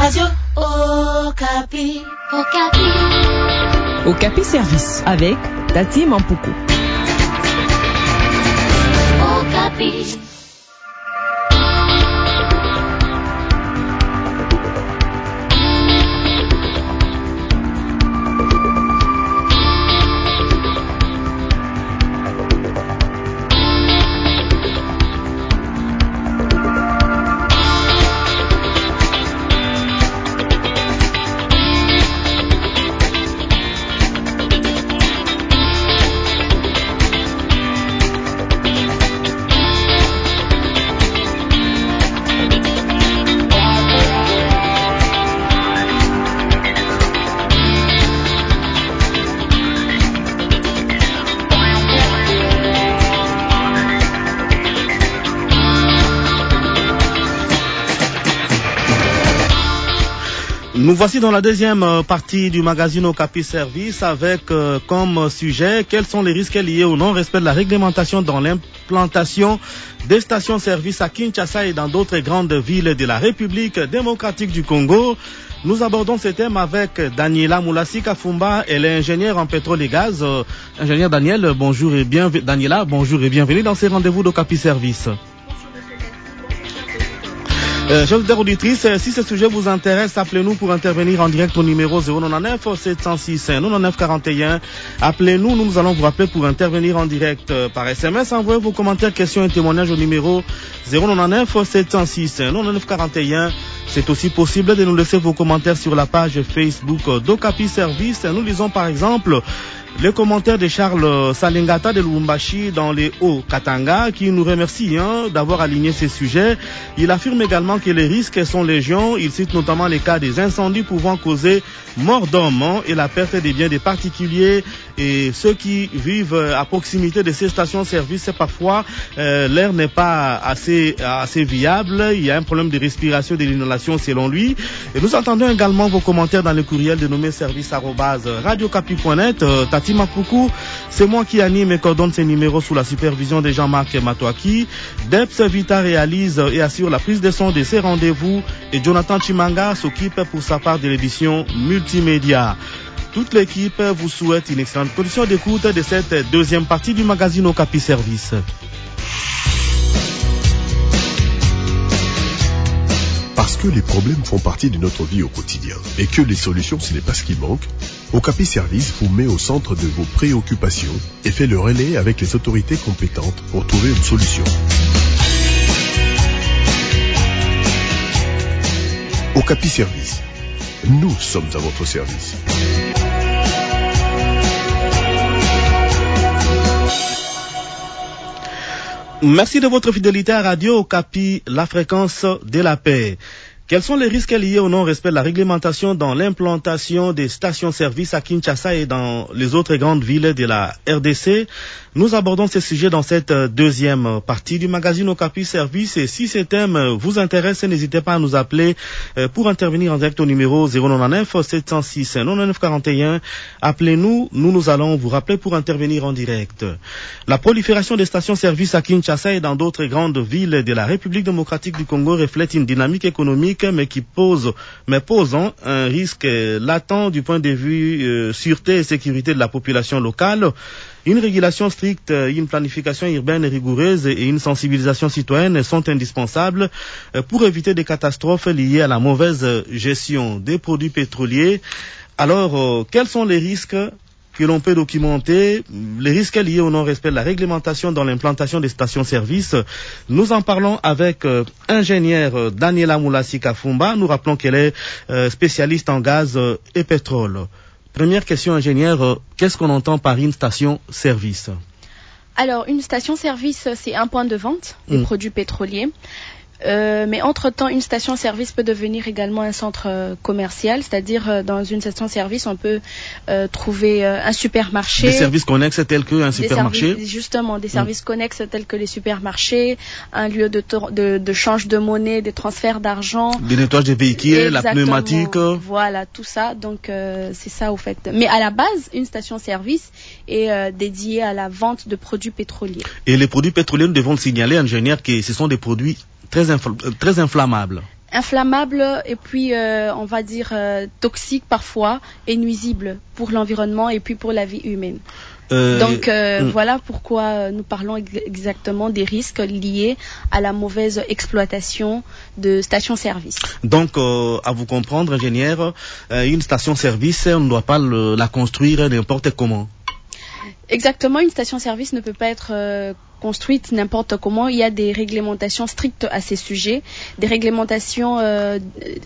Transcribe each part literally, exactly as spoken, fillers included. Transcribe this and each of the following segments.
Radio Okapi. Okapi. Okapi Service avec Tati Mampuku. Okapi. Nous voici dans la deuxième partie du magazine Okapi Service avec euh, comme sujet quels sont les risques liés au non-respect de la réglementation dans l'implantation des stations-service à Kinshasa et dans d'autres grandes villes de la République démocratique du Congo. Nous abordons ce thème avec Daniela Moulassi Kafumba, elle est ingénieure en pétrole et gaz. Euh, ingénieur Daniel, bonjour et bienvenue. Daniela, bonjour et bienvenue dans ces rendez-vous d'Okapi Service. Euh, chers auditeurs auditrices, si ce sujet vous intéresse, appelez-nous pour intervenir en direct au numéro zéro neuf sept zéro six quatre-vingt-neuf quarante et un. Appelez-nous, nous, nous allons vous rappeler pour intervenir en direct euh, par S M S. Envoyez vos commentaires, questions et témoignages au numéro zéro neuf sept zéro six quatre-vingt-neuf quarante et un. C'est aussi possible de nous laisser vos commentaires sur la page Facebook d'Okapi Service. Nous lisons par exemple les commentaires de Charles Salingata de Lubumbashi dans les Hauts-Katanga qui nous remercie hein, d'avoir aligné ces sujets. Il affirme également que les risques sont légion. Il cite notamment les cas des incendies pouvant causer mort d'hommes hein, et la perte des biens des particuliers. Et ceux qui vivent à proximité de ces stations-service, parfois euh, l'air n'est pas assez, assez viable. Il y a un problème de respiration et de l'inhalation selon lui. Et nous entendons également vos commentaires dans le courriel dénommé service arobase radiocapi point net. Euh, Tati Mampuku, c'est moi qui anime et coordonne ces numéros sous la supervision de Jean-Marc Matouaki. Debs Vita réalise et assure la prise de son de ces rendez-vous et Jonathan Chimanga s'occupe pour sa part de l'édition multimédia. Toute l'équipe vous souhaite une excellente condition d'écoute de cette deuxième partie du magazine Okapi Service. Parce que les problèmes font partie de notre vie au quotidien et que les solutions, ce n'est pas ce qui manque, Okapi Service vous met au centre de vos préoccupations et fait le relais avec les autorités compétentes pour trouver une solution. Okapi Service. Nous sommes à votre service. Merci de votre fidélité à Radio Okapi, la fréquence de la paix. Quels sont les risques liés au non-respect de la réglementation dans l'implantation des stations-service à Kinshasa et dans les autres grandes villes de la R D C? Nous abordons ces sujets dans cette deuxième partie du magazine Okapi Service. Et si ces thèmes vous intéressent, n'hésitez pas à nous appeler pour intervenir en direct au numéro zéro neuf sept zéro six quatre-vingt-neuf quarante et un. Appelez-nous, nous nous allons vous rappeler pour intervenir en direct. La prolifération des stations-service à Kinshasa et dans d'autres grandes villes de la République démocratique du Congo reflète une dynamique économique mais qui pose, mais posant un risque latent du point de vue euh, sûreté et sécurité de la population locale. Une régulation stricte, une planification urbaine rigoureuse et une sensibilisation citoyenne sont indispensables pour éviter des catastrophes liées à la mauvaise gestion des produits pétroliers. Alors, euh, quels sont les risques que l'on peut documenter, les risques liés au non-respect de la réglementation dans l'implantation des stations-service? Nous en parlons avec euh, ingénieure euh, Daniela Moulassi Kafumba. Nous rappelons qu'elle est euh, spécialiste en gaz euh, et pétrole. Première question, ingénieure, euh, qu'est-ce qu'on entend par une station-service? Alors, une station-service, c'est un point de vente des mmh. produits pétroliers. Euh, mais entre-temps, une station-service peut devenir également un centre euh, commercial, c'est-à-dire euh, dans une station-service, on peut euh, trouver euh, un supermarché. Des services connexes tels qu'un supermarché. Services, justement, des services mmh. connexes tels que les supermarchés, un lieu de, de, de change de monnaie, des transferts d'argent. Des nettoyages des véhicules, exactement, la pneumatique. Voilà, tout ça. Donc, euh, c'est ça au fait. Mais à la base, une station-service est euh, dédiée à la vente de produits pétroliers. Et les produits pétroliers, nous devons le signaler, ingénieur, que ce sont des produits très, infl- très inflammables. inflammable et puis euh, on va dire euh, toxique parfois et nuisible pour l'environnement et puis pour la vie humaine. Euh, Donc euh, mm. voilà pourquoi nous parlons ex- exactement des risques liés à la mauvaise exploitation de stations-service. Donc euh, à vous comprendre, ingénieur, euh, une station-service, on ne doit pas le, la construire n'importe comment. Exactement, une station-service ne peut pas être euh, construite n'importe comment. Il y a des réglementations strictes à ces sujets, des réglementations euh,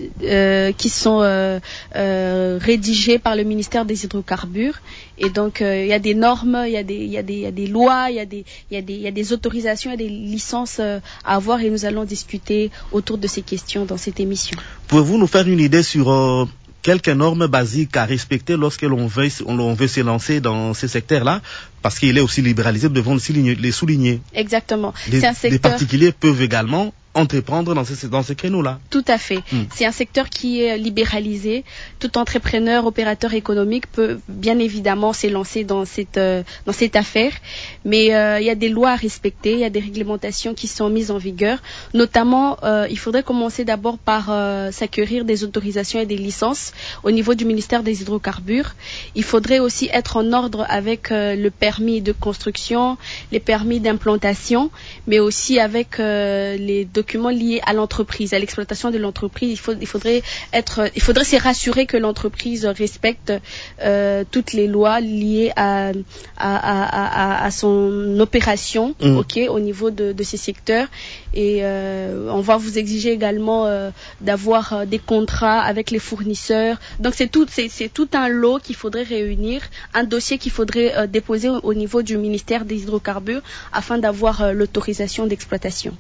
euh, qui sont euh, euh, rédigées par le ministère des Hydrocarbures. Et donc, euh, il y a des normes, il y a des, il y a des, il y a des lois, il y a des, il y a des, il y a des autorisations et des licences euh, à avoir. Et nous allons discuter autour de ces questions dans cette émission. Pouvez-vous nous faire une idée sur euh quelques normes basiques à respecter lorsque l'on veut, on veut se lancer dans ce secteur-là, parce qu'il est aussi libéralisé, nous devons les souligner. Exactement. Les, C'est un secteur... les particuliers peuvent également entreprendre dans ce, dans ce créneau-là. Tout à fait. Mm. C'est un secteur qui est libéralisé. Tout entrepreneur, opérateur économique peut bien évidemment s'élancer dans cette, euh, dans cette affaire. Mais euh, il y a des lois à respecter, il y a des réglementations qui sont mises en vigueur. Notamment, euh, il faudrait commencer d'abord par euh, s'acquérir des autorisations et des licences au niveau du ministère des Hydrocarbures. Il faudrait aussi être en ordre avec euh, le permis de construction, les permis d'implantation, mais aussi avec euh, les documents liés à l'entreprise, à l'exploitation de l'entreprise. Il, faut, il faudrait être, il faudrait se rassurer que l'entreprise respecte euh, toutes les lois liées à, à, à, à, à son opération, mmh. ok, au niveau de, de ces secteurs. Et euh, on va vous exiger également euh, d'avoir euh, des contrats avec les fournisseurs. Donc c'est tout, c'est, c'est tout un lot qu'il faudrait réunir, un dossier qu'il faudrait euh, déposer au, au niveau du ministère des Hydrocarbures afin d'avoir euh, l'autorisation d'exploitation.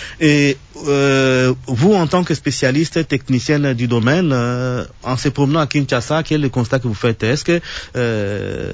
Et euh, vous, en tant que spécialiste technicienne du domaine, euh, en se promenant à Kinshasa, quel est le constat que vous faites? Est-ce que euh,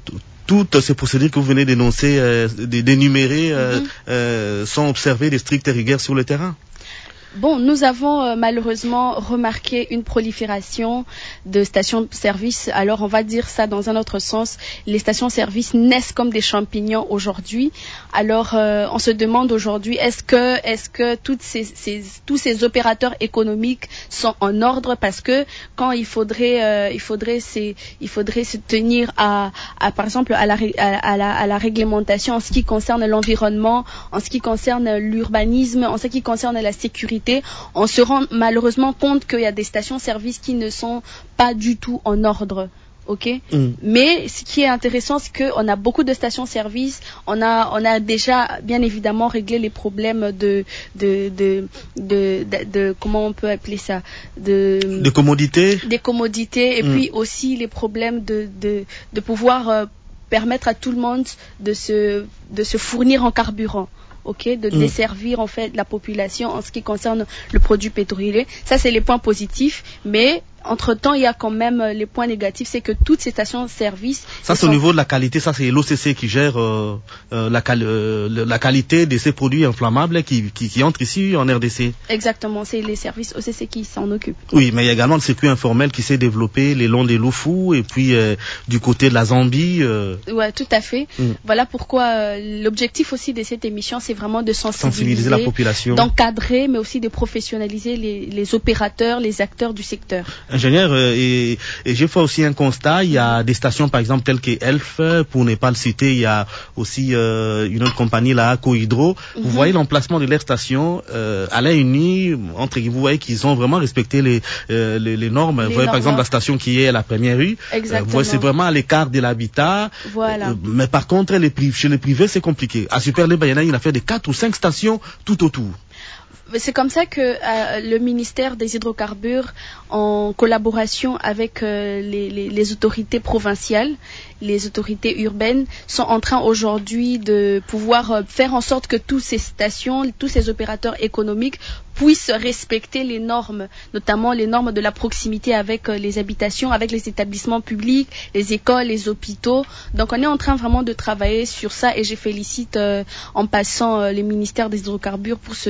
toutes ces procédures que vous venez d'énoncer, euh, d'énumérer, euh, mm-hmm. euh, sont observées de strictes rigueurs sur le terrain? Bon, nous avons euh, malheureusement remarqué une prolifération de stations-service. Alors, on va dire ça dans un autre sens. Les stations-service naissent comme des champignons aujourd'hui. Alors, euh, on se demande aujourd'hui, est-ce que, est-ce que toutes ces, ces, tous ces opérateurs économiques sont en ordre? Parce que quand il faudrait, euh, il faudrait, c'est, il faudrait se tenir à, à par exemple, à la, à, à la, à la réglementation en ce qui concerne l'environnement, en ce qui concerne l'urbanisme, en ce qui concerne la sécurité. On se rend malheureusement compte qu'il y a des stations-service qui ne sont pas du tout en ordre. Okay. Mm. Mais ce qui est intéressant, c'est qu'on a beaucoup de stations-service. On a, on a déjà bien évidemment réglé les problèmes de, de, de, de, de, de comment on peut appeler ça, de, de commodité. Des commodités, et mm. puis aussi les problèmes de, de, de pouvoir euh, permettre à tout le monde de se, de se fournir en carburant. Ok, de mmh. desservir en fait la population en ce qui concerne le produit pétrolier. Ça, c'est les points positifs, mais entre-temps, il y a quand même les points négatifs, c'est que toutes ces stations-service... Ça, c'est sont... au niveau de la qualité, ça, c'est l'O C C qui gère euh, euh, la, cal- euh, la qualité de ces produits inflammables qui, qui, qui entrent ici en R D C. Exactement, c'est les services O C C qui s'en occupent. Oui, mais il y a également le circuit informel qui s'est développé le long des Lofou et puis euh, du côté de la Zambie. Euh... Oui, tout à fait. Mm. Voilà pourquoi euh, l'objectif aussi de cette émission, c'est vraiment de sensibiliser, sensibiliser la population, d'encadrer, mais aussi de professionnaliser les, les opérateurs, les acteurs du secteur. Ingénieur, euh, et, et j'ai fait aussi un constat, il y a des stations par exemple telles que Elf, pour ne pas le citer, il y a aussi euh, une autre compagnie là, Cohydro. Mm-hmm. Vous voyez l'emplacement de leurs stations euh, à l'œil nu, entre vous voyez qu'ils ont vraiment respecté les, euh, les, les normes. Les vous voyez normes. Par exemple la station qui est à la première rue, Exactement. Euh, vous voyez, c'est vraiment à l'écart de l'habitat. Voilà. Euh, mais par contre, les pri- chez les privés, c'est compliqué. À Super Bayana, il a fait des quatre ou cinq stations tout autour. C'est comme ça que euh, le ministère des Hydrocarbures, en collaboration avec euh, les, les, les autorités provinciales, les autorités urbaines, sont en train aujourd'hui de pouvoir euh, faire en sorte que toutes ces stations, tous ces opérateurs économiques puissent respecter les normes, notamment les normes de la proximité avec euh, les habitations, avec les établissements publics, les écoles, les hôpitaux. Donc on est en train vraiment de travailler sur ça et je félicite euh, en passant euh, le ministère des Hydrocarbures pour ce, ce grand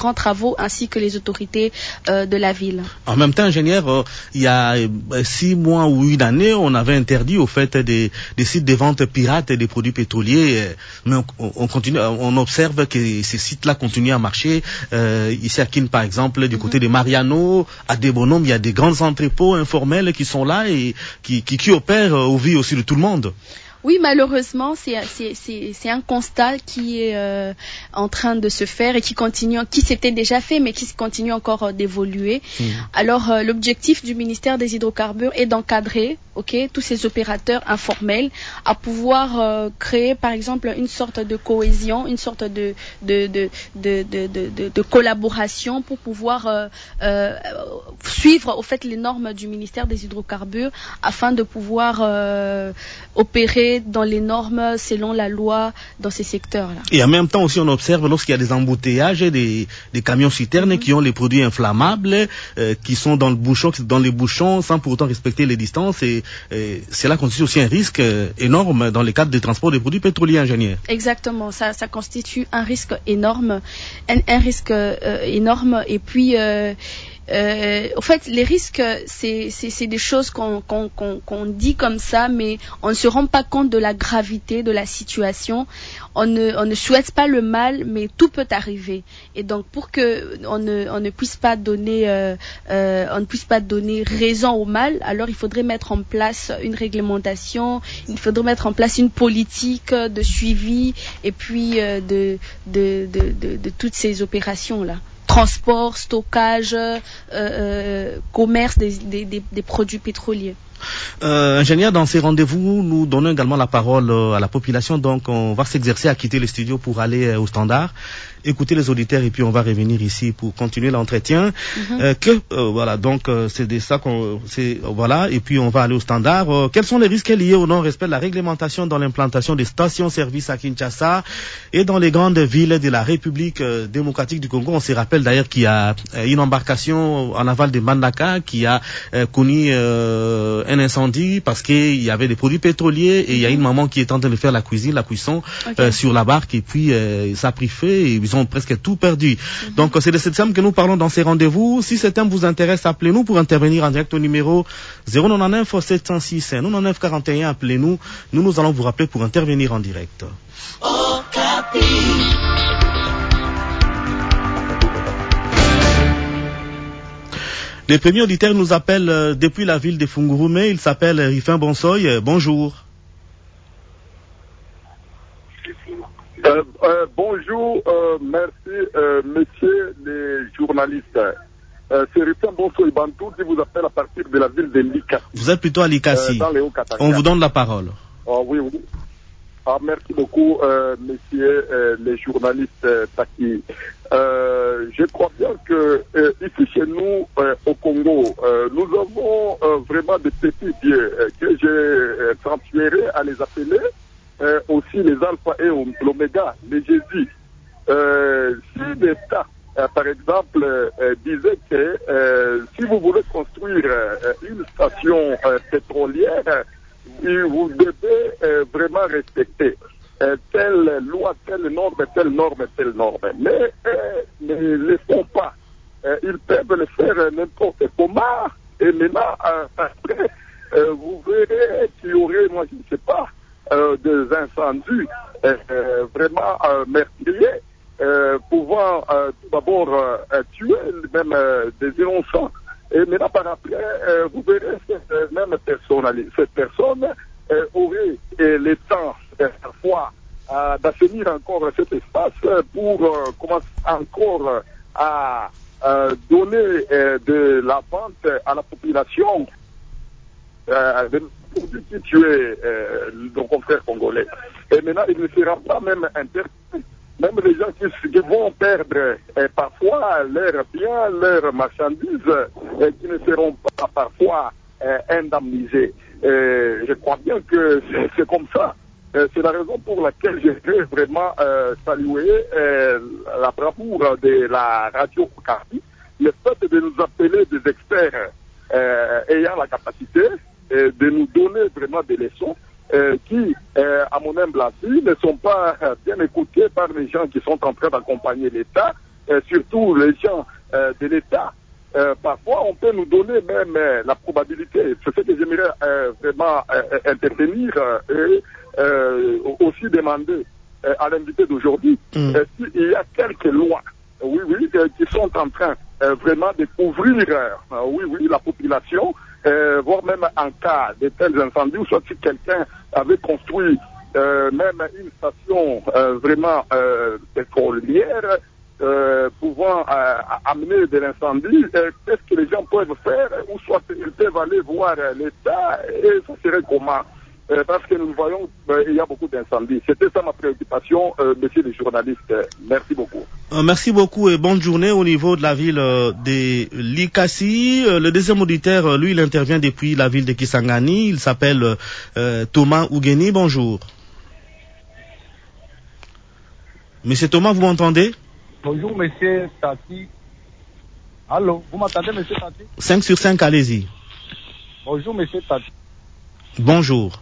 différents travaux ainsi que les autorités euh, de la ville. En même temps, ingénieur, euh, il y a euh, six mois ou une année, on avait interdit au fait des, des sites de vente pirates des produits pétroliers, euh, mais on, on continue, on observe que ces sites-là continuent à marcher. Euh, ici à Kin, par exemple, du mm-hmm. côté de Mariano, à Debonome, il y a des grands entrepôts informels qui sont là et qui, qui, qui opèrent au vu aussi de tout le monde. Oui, malheureusement, c'est, c'est, c'est, c'est un constat qui est euh, en train de se faire et qui continue, qui s'était déjà fait, mais qui continue encore euh, d'évoluer. Mmh. Alors, euh, l'objectif du ministère des Hydrocarbures est d'encadrer, ok, tous ces opérateurs informels à pouvoir euh, créer, par exemple, une sorte de cohésion, une sorte de de de de de, de, de, de collaboration pour pouvoir euh, euh, suivre, au fait, les normes du ministère des Hydrocarbures afin de pouvoir euh, opérer dans les normes selon la loi dans ces secteurs-là. Et en même temps aussi, on observe lorsqu'il y a des embouteillages, des, des camions citernes mm-hmm. qui ont les produits inflammables, euh, qui sont dans le bouchon, dans les bouchons, sans pour autant respecter les distances. Et, et cela constitue aussi un risque euh, énorme dans le cadre des transports des produits pétroliers, ingénieur. Exactement, ça, ça constitue un risque énorme, un, un risque euh, énorme. Et puis euh, Euh, en fait, les risques, c'est, c'est, c'est des choses qu'on, qu'on, qu'on, qu'on dit comme ça, mais on ne se rend pas compte de la gravité de la situation. On ne, on ne souhaite pas le mal, mais tout peut arriver. Et donc, pour que on ne, on ne puisse pas donner, euh, euh, on ne puisse pas donner raison au mal, alors il faudrait mettre en place une réglementation, il faudrait mettre en place une politique de suivi et puis euh, de, de, de, de, de toutes ces opérations-là. Transport, stockage, euh, euh, commerce des, des, des, des produits pétroliers. Euh, ingénieur, dans ces rendez-vous, nous donnons également la parole euh, à la population, donc on va s'exercer à quitter le studio pour aller euh, au standard, écouter les auditeurs et puis on va revenir ici pour continuer l'entretien. Mm-hmm. Euh, que euh, voilà, donc euh, c'est de ça qu'on, c'est euh, voilà, et puis on va aller au standard. Euh, quels sont les risques liés au non-respect de la réglementation dans l'implantation des stations-service à Kinshasa et dans les grandes villes de la République euh, démocratique du Congo? On se rappelle d'ailleurs qu'il y a euh, une embarcation en aval de Mbandaka qui a euh, connu euh, un incendie parce qu'il y avait des produits pétroliers et il y a une maman qui est en train de faire la cuisine, la cuisson okay. euh, sur la barque et puis euh, ça a pris feu et ils ont presque tout perdu. Mm-hmm. Donc c'est de ce thème que nous parlons dans ces rendez-vous. Si ce thème vous intéresse, appelez-nous pour intervenir en direct au numéro zéro neuf neuf sept zéro six quatre-vingt-neuf quarante et un. Appelez-nous. Nous, nous allons vous rappeler pour intervenir en direct. Okapi. Le premier auditeur nous appelle euh, depuis la ville de Fungurume. Il s'appelle Rifin Bonsoy. Euh, bonjour. Euh, euh, bonjour, euh, merci, euh, messieurs les journalistes. Euh, c'est Rifin Bonsoy Bantou qui vous appelle à partir de la ville de Lika. Vous êtes plutôt à Likasi. Euh, dans les Hauts-Katanga. On vous donne la parole. Oh, oui, oui. Ah, merci beaucoup, euh, messieurs euh, les journalistes euh, Taki. Euh, je crois bien que euh, ici chez nous, euh, au Congo, euh, nous avons euh, vraiment des petits dieux euh, que j'ai euh, transféré à les appeler euh, aussi les alpha et l'oméga, les Jésus. Euh, si l'État, euh, par exemple, euh, disait que euh, si vous voulez construire euh, une station euh, pétrolière, vous devez euh, vraiment respecter euh, telle loi, telle norme, telle norme, telle norme. Mais euh, ne le font pas. Euh, ils peuvent le faire n'importe comment. Et maintenant, euh, après, euh, vous verrez qu'il y aurait, moi je ne sais pas, euh, des incendies euh, euh, vraiment euh, meurtriers, euh, pouvant euh, tout d'abord euh, tuer même euh, des innocents. Et maintenant, par après, euh, vous verrez cette euh, même personne, cette personne euh, aurait euh, le temps, euh, parfois, euh, d'assainir encore cet espace pour euh, commencer encore à euh, donner euh, de la vente à la population euh, de produits qui tuaient euh, nos confrères congolais. Et maintenant, il ne sera pas même interdit. Même les gens qui, qui vont perdre euh, parfois leurs biens, leurs marchandises, euh, qui ne seront pas parfois euh, indemnisés. Euh, je crois bien que c'est, c'est comme ça. Euh, c'est la raison pour laquelle je veux vraiment euh, saluer euh, la bravoure de la radio Okapi, le fait de nous appeler des experts euh, ayant la capacité euh, de nous donner vraiment des leçons. Euh, qui, euh, à mon humble avis, ne sont pas euh, bien écoutés par les gens qui sont en train d'accompagner l'État euh, surtout les gens euh, de l'État, euh, parfois on peut nous donner même euh, la probabilité. C'est ce que j'aimerais euh, vraiment euh, intervenir euh, et euh, aussi demander euh, à l'invité d'aujourd'hui mmh. euh, s'il y a quelques lois, oui, oui, euh, qui sont en train euh, vraiment de couvrir, euh, oui, oui, la population, euh, voire même en cas de tels incendies, ou soit si quelqu'un avait construit euh, même une station euh, vraiment euh, pétrolière, euh, pouvant euh, amener de l'incendie, euh, qu'est-ce que les gens peuvent faire, ou soit ils peuvent aller voir euh, l'État, et ça serait comment? Euh, parce que nous voyons euh, il y a beaucoup d'incendies. C'était ça ma préoccupation, euh, messieurs les journalistes. Merci beaucoup. Euh, merci beaucoup et bonne journée au niveau de la ville euh, de Likasi. Euh, le deuxième auditeur, euh, lui, il intervient depuis la ville de Kisangani. Il s'appelle euh, Thomas Ougeni. Bonjour. Monsieur Thomas, vous m'entendez? Bonjour, monsieur Tati. Allô, vous m'entendez, monsieur Tati? cinq sur cinq, allez-y. Bonjour, monsieur Tati. Bonjour.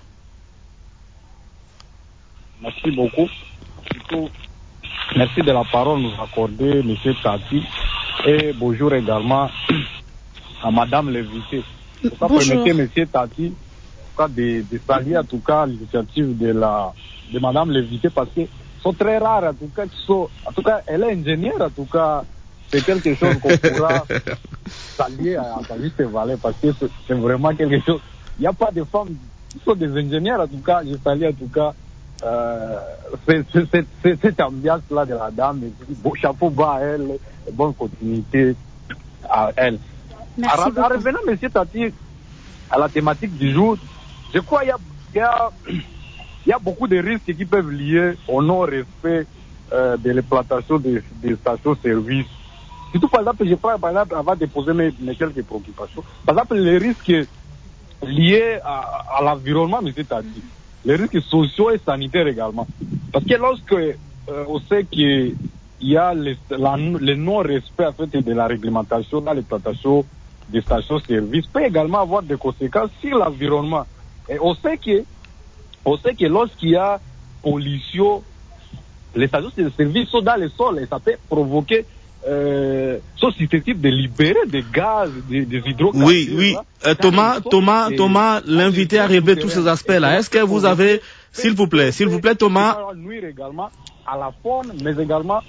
Merci beaucoup. Surtout, merci de la parole nous accorder, monsieur Tati. Et bonjour également à madame l'invitée. Permettez, monsieur Tati, de, de saluer en tout cas l'initiative de la de madame l'invitée parce que sont très rares en tout cas qui sont, en tout cas elle est ingénieure en tout cas, c'est quelque chose qu'on pourra saluer à sa juste valeur parce que c'est, c'est vraiment quelque chose. Il n'y a pas de femmes qui sont des ingénieurs en tout cas, je salue en tout cas euh, c'est, c'est, c'est, c'est, cette ambiance là de la dame, et bon, chapeau bas à elle, et bonne continuité à elle. Merci en, beaucoup. En revenant monsieur Tati à la thématique du jour, je crois qu'il y a, il y a Il y a beaucoup de risques qui peuvent lier au non-respect euh, de l'exploitation des, des stations-service. Surtout, par exemple, je prends, par exemple, avant de poser mes, mes quelques préoccupations, par exemple, les risques liés à, à l'environnement, mais c'est-à-dire les risques sociaux et sanitaires également. Parce que lorsque euh, on sait qu'il y a les, la, le non-respect en fait, de la réglementation dans l'exploitation des stations-service, peut également avoir des conséquences sur l'environnement. Et on sait que On sait que lorsqu'il y a pollution, les stations de service sont dans le sol et ça peut provoquer, euh, sont susceptibles de libérer des gaz, des, des hydrocarbures. Oui, oui. Euh, Thomas, Thomas, Thomas, l'invité a relevé tous ces aspects-là. Est-ce que vous avez, s'il vous plaît, s'il vous plaît, Thomas. Ça va nuire également à la faune, mais également.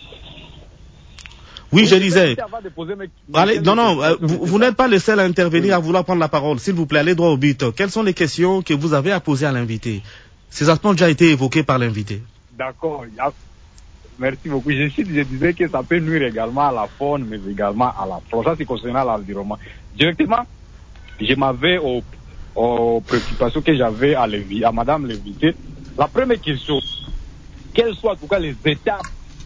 Oui, je disais. Allez, non, non, euh, vous, vous n'êtes pas le seul à intervenir, oui. À vouloir prendre la parole. S'il vous plaît, allez droit au but. Quelles sont les questions que vous avez à poser à l'invité? Ces aspects ont déjà été évoqués par l'invité. D'accord. Merci beaucoup. Je, je disais que ça peut nuire également à la faune, mais également à la flore. Ça, c'est concernant l'environnement. Directement, je m'avais aux, aux préoccupations que j'avais à, à madame l'invité. La première question, quelles sont en tout cas les étapes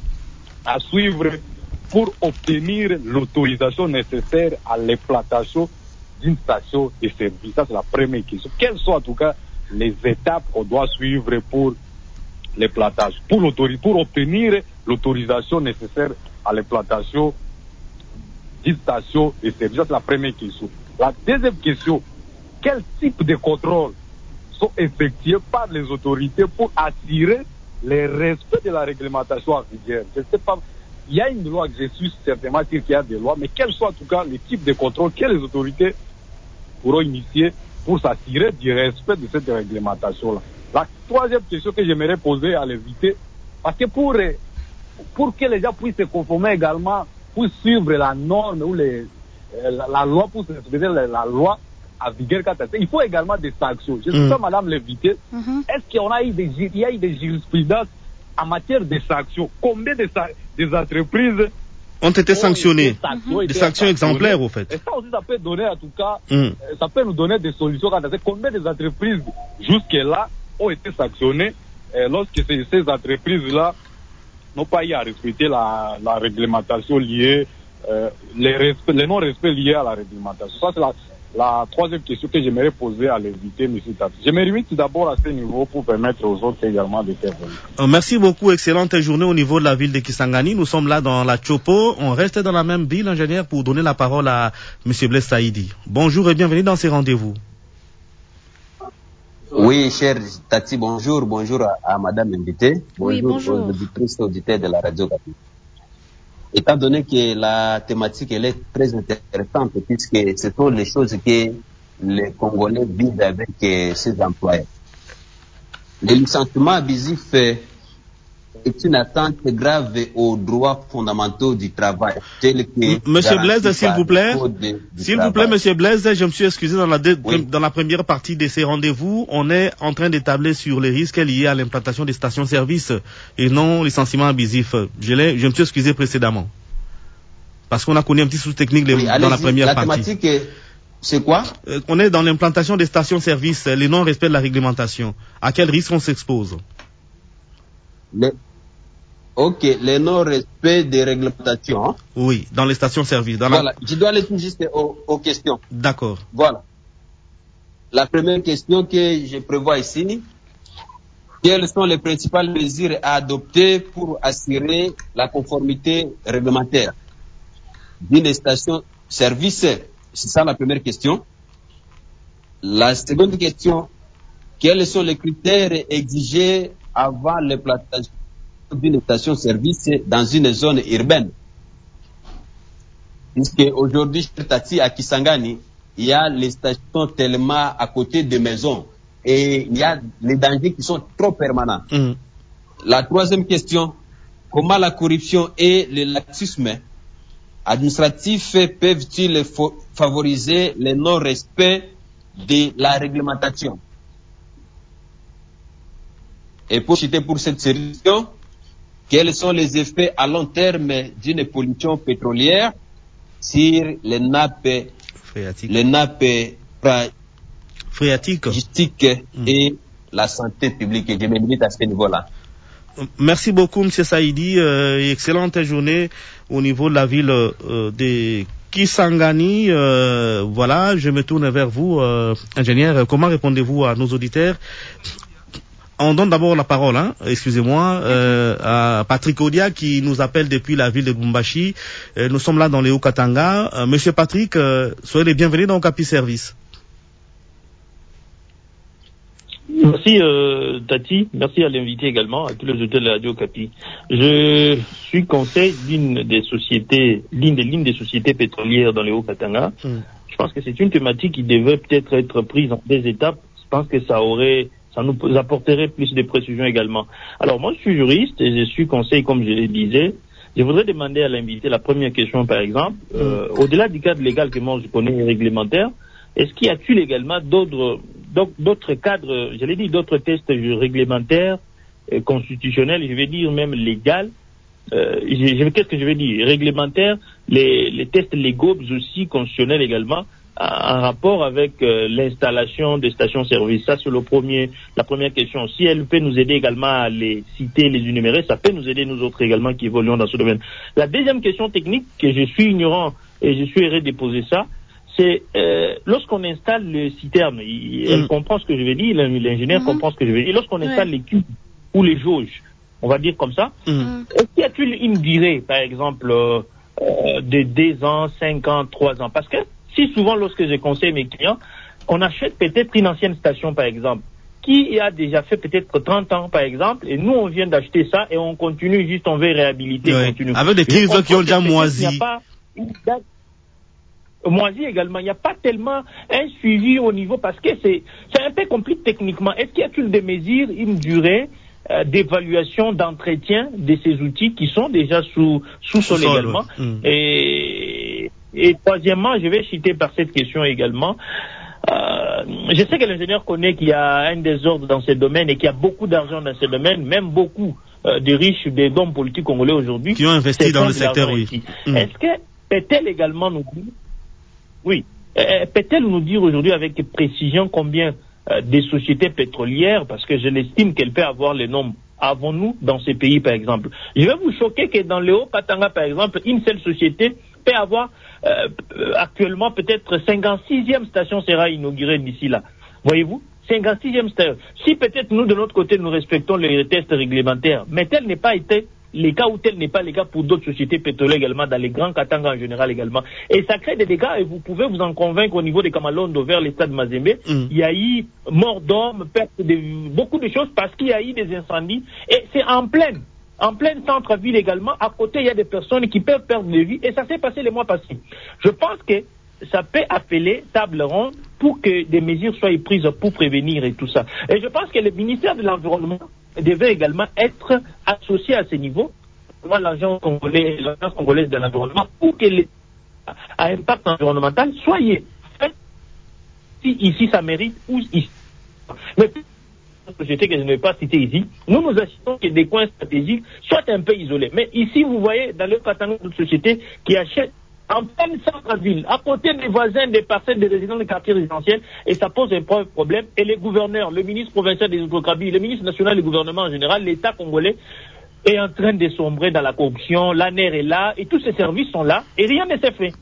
à suivre pour obtenir l'autorisation nécessaire à l'exploitation d'une station de service? Ça, c'est la première question. Quelles sont en tout cas les étapes qu'on doit suivre pour l'exploitation, pour, pour obtenir l'autorisation nécessaire à l'exploitation d'une station de service? Ça, c'est la première question. La deuxième question, quel type de contrôle sont effectués par les autorités pour assurer le respect de la réglementation en vigueur? Je ne sais pas. Il y a une loi que je suis certainement sûr qu'il y a des lois, mais quels sont en tout cas les types de contrôles que les autorités pourront initier pour s'assurer du respect de cette réglementation-là? La troisième question que j'aimerais poser à l'invité, parce que pour, pour que les gens puissent se conformer également, pour suivre la norme ou les, la, la loi, pour se respecter la, la loi à vigueur, il faut également des sanctions. Je sais pas, madame l'invité, mm-hmm. Est-ce qu'on a eu des, il y a eu des jurisprudences en matière de sanctions? Combien de des entreprises ont été sanctionnées, mmh. des sanctions exemplaires au fait. Et ça aussi, ça peut donner en tout cas, mmh. ça peut nous donner des solutions. Combien des entreprises jusque-là ont été sanctionnées et lorsque ces, ces entreprises-là n'ont pas eu à respecter la, la réglementation liée, euh, les, respect, les non-respects liés à la réglementation? Ça, c'est la, la troisième question que j'aimerais poser à l'invité, M. Tati. Je me limite d'abord à ce niveau pour permettre aux autres également de faire. Euh, merci beaucoup. Excellente journée au niveau de la ville de Kisangani. Nous sommes là dans la Chopo. On reste dans la même ville, ingénieur, pour donner la parole à M. Blaise Saïdi. Bonjour et bienvenue dans ces rendez-vous. Oui, cher Tati, bonjour. Bonjour à, à madame invitée. Bonjour, oui, bonjour aux auditrices et auditeurs de la radio. étant donné que la thématique elle est très intéressante, puisque ce sont les choses que les Congolais vivent avec euh, ces employeurs. Le licenciement abusif euh, est une atteinte grave aux droits fondamentaux du travail. Tel que Monsieur Blaise, s'il vous plaît, de, s'il vous plaît, Monsieur Blaise, je me suis excusé dans la, de, oui. dans la première partie de ces rendez-vous. On est en train d'établir sur les risques liés à l'implantation des stations-service et non licenciement abusif. Je, l'ai, je me suis excusé précédemment. Parce qu'on a connu un petit sous-technique oui, dans la première la partie. La thématique, est, c'est quoi euh, On est dans l'implantation des stations-service, les non-respect de la réglementation. À quel risque on s'expose? les... Ok, les non-respect des réglementations. Hein? Oui, dans les stations-service. Voilà, la... je dois aller tout juste aux, aux questions. D'accord. Voilà. La première question que je prévois ici, quelles sont les principales mesures à adopter pour assurer la conformité réglementaire d'une station-service? C'est ça la première question. La seconde question, quels sont les critères exigés avant l'implantation d'une station-service dans une zone urbaine? Puisque aujourd'hui, Tati, à Kisangani, il y a les stations tellement à côté des maisons et il y a les dangers qui sont trop permanents. Mmh. La troisième question, comment la corruption et le laxisme administratif peuvent-ils favoriser le non-respect de la réglementation? Et pour citer pour cette solution, quels sont les effets à long terme d'une pollution pétrolière sur les nappes, phréatiques. les nappes phréatiques mmh. et la santé publique? Et je me limite à ce niveau-là. Merci beaucoup, M. Saïdi. Euh, excellente journée au niveau de la ville euh, de Kisangani. Euh, voilà, je me tourne vers vous, euh, ingénieur. Comment répondez-vous à nos auditeurs? On donne d'abord la parole, hein, excusez-moi, euh, à Patrick Odia qui nous appelle depuis la ville de Lubumbashi. Euh, nous sommes là dans les Hauts-Katanga. Euh, Monsieur Patrick, euh, soyez les bienvenus dans Okapi Service. Merci euh, Tati, merci à l'invité également, à tous les auditeurs de la radio Okapi. Je suis conseil d'une des sociétés, l'une des lignes des sociétés pétrolières dans les Hauts-Katanga. Mm. Je pense que c'est une thématique qui devrait peut-être être prise en des étapes. Je pense que ça aurait Ça nous apporterait plus de précisions également. Alors moi, je suis juriste et je suis conseil, comme je le disais. Je voudrais demander à l'invité la première question, par exemple. Euh, au-delà du cadre légal que moi je connais et réglementaire, est-ce qu'il y a-t-il également d'autres, d'autres cadres, je l'ai dit, d'autres tests réglementaires, euh, constitutionnels, je vais dire même légal. Euh, je, je, qu'est-ce que je vais dire? Réglementaires, les, les tests légaux, mais aussi constitutionnels également, en rapport avec euh, l'installation des stations-service. Ça, c'est le premier, la première question. Si elle peut nous aider également à les citer, les énumérer, ça peut nous aider nous autres également qui évoluons dans ce domaine. La deuxième question technique, que je suis ignorant et je suis heureux de poser ça, c'est euh, lorsqu'on installe le citerne, il, elle mmh. comprend ce que je vais dire, l'ingénieur mmh. comprend ce que je vais dire, lorsqu'on installe ouais. les cubes ou les jauges, on va dire comme ça, mmh. est-ce qu'il y a-t-il une durée, par exemple, euh, euh, de deux ans, cinq ans, trois ans? Parce que si souvent, lorsque je conseille mes clients, on achète peut-être une ancienne station, par exemple, qui a déjà fait peut-être trente ans, par exemple, et nous, on vient d'acheter ça et on continue, juste on veut réhabiliter. Ouais. Continue. Avec des crises qui ont déjà moisi. Il n'y a pas une date moisi également. Il n'y a pas tellement un suivi au niveau, parce que c'est, c'est un peu compliqué techniquement. Est-ce qu'il y a-t-il des mesures, une durée euh, d'évaluation, d'entretien de ces outils qui sont déjà sous, sous sol également? Mmh. Et, Et troisièmement, je vais citer par cette question également. Euh, je sais que l'ingénieur connaît qu'il y a un désordre dans ce domaine et qu'il y a beaucoup d'argent dans ce domaine, même beaucoup euh, de riches, des hommes politiques congolais aujourd'hui qui ont investi dans le secteur, oui. Mmh. Est-ce que peut-elle également nous dire, oui, euh, peut-elle nous dire aujourd'hui avec précision combien euh, des sociétés pétrolières, parce que je l'estime qu'elle peut avoir les nombres, avons-nous dans ces pays, par exemple? Je vais vous choquer que dans le Haut-Katanga, par exemple, une seule société peut avoir euh, actuellement peut-être cinquante-sixième station sera inaugurée d'ici là. Voyez-vous, cinquante-sixième station. Si peut-être nous, de notre côté, nous respectons les tests réglementaires, mais tel n'est pas été les cas ou tel n'est pas le cas pour d'autres sociétés pétrolières également, dans les grands Katanga en général également. Et ça crée des dégâts, et vous pouvez vous en convaincre au niveau des Kamalondo vers les stades Mazembe. Mm. Il y a eu mort d'hommes, perte de beaucoup de choses parce qu'il y a eu des incendies, et c'est en pleine. en plein centre-ville également, à côté, il y a des personnes qui peuvent perdre des vies, et ça s'est passé les mois passés. Je pense que ça peut appeler table ronde pour que des mesures soient prises pour prévenir et tout ça. Et je pense que le ministère de l'Environnement devait également être associé à ce niveau, l'agence congolaise, l'agence congolaise de l'environnement, pour que les à impact environnemental, soyez fait si ici ça mérite ou ici. Mais société que je ne vais pas citer ici, nous nous assistons que des coins stratégiques soient un peu isolés. Mais ici, vous voyez, dans le catalogue de sociétés qui achètent en pleine centre-ville, à côté des voisins, des parcelles des résidents des quartiers résidentiels, et ça pose un problème. Et les gouverneurs, le ministre provincial des hydrocarbures, le ministre national du gouvernement en général, l'État congolais est en train de sombrer dans la corruption, l'A N E R est là, et tous ces services sont là, et rien ne s'est fait.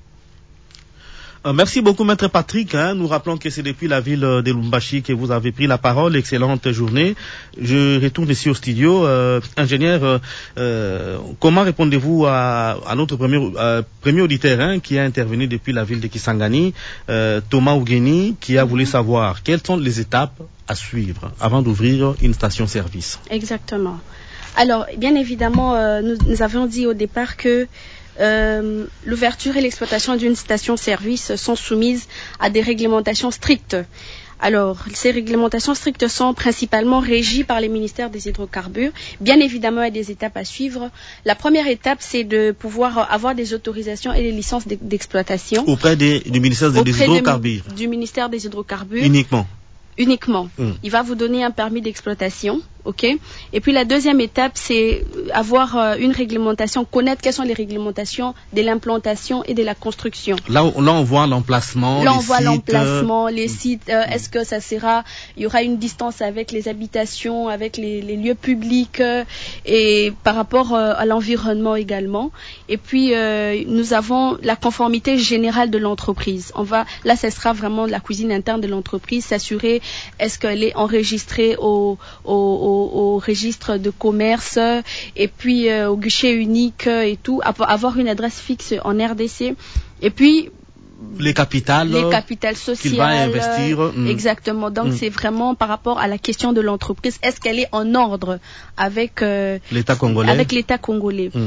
Merci beaucoup, Maître Patrick. Hein. Nous rappelons que c'est depuis la ville de Lubumbashi que vous avez pris la parole. Excellente journée. Je retourne ici au studio. Euh, ingénieur, euh, comment répondez-vous à, à notre premier, euh, premier auditeur hein, qui a intervenu depuis la ville de Kisangani, euh, Thomas Ougeni, qui a voulu savoir quelles sont les étapes à suivre avant d'ouvrir une station-service. Exactement. Alors, bien évidemment, euh, nous, nous avions dit au départ que Euh, l'ouverture et l'exploitation d'une station-service sont soumises à des réglementations strictes. Alors, ces réglementations strictes sont principalement régies par les ministères des hydrocarbures. Bien évidemment, il y a des étapes à suivre. La première étape, c'est de pouvoir avoir des autorisations et des licences d'exploitation. Auprès des, du ministère des, des hydrocarbures. Du, du ministère des hydrocarbures. Uniquement. Uniquement. Mmh. Il va vous donner un permis d'exploitation, ok. Et puis la deuxième étape, c'est avoir euh, une réglementation, connaître quelles sont les réglementations de l'implantation et de la construction. Là, là on voit l'emplacement. Là, les on voit sites, l'emplacement, euh... les sites. Euh, est-ce que ça sera, il y aura une distance avec les habitations, avec les, les lieux publics euh, et par rapport euh, à l'environnement également. Et puis euh, nous avons la conformité générale de l'entreprise. On va, là, ce sera vraiment la cuisine interne de l'entreprise, s'assurer est-ce qu'elle est enregistrée au, au, au, au registre de commerce et puis euh, au guichet unique et tout, avoir une adresse fixe en R D C et puis les capitales, les capitales sociales qu'il va investir. Exactement. Donc mm. c'est vraiment par rapport à la question de l'entreprise, est-ce qu'elle est en ordre avec euh, l'État congolais. Avec l'État congolais. Mm.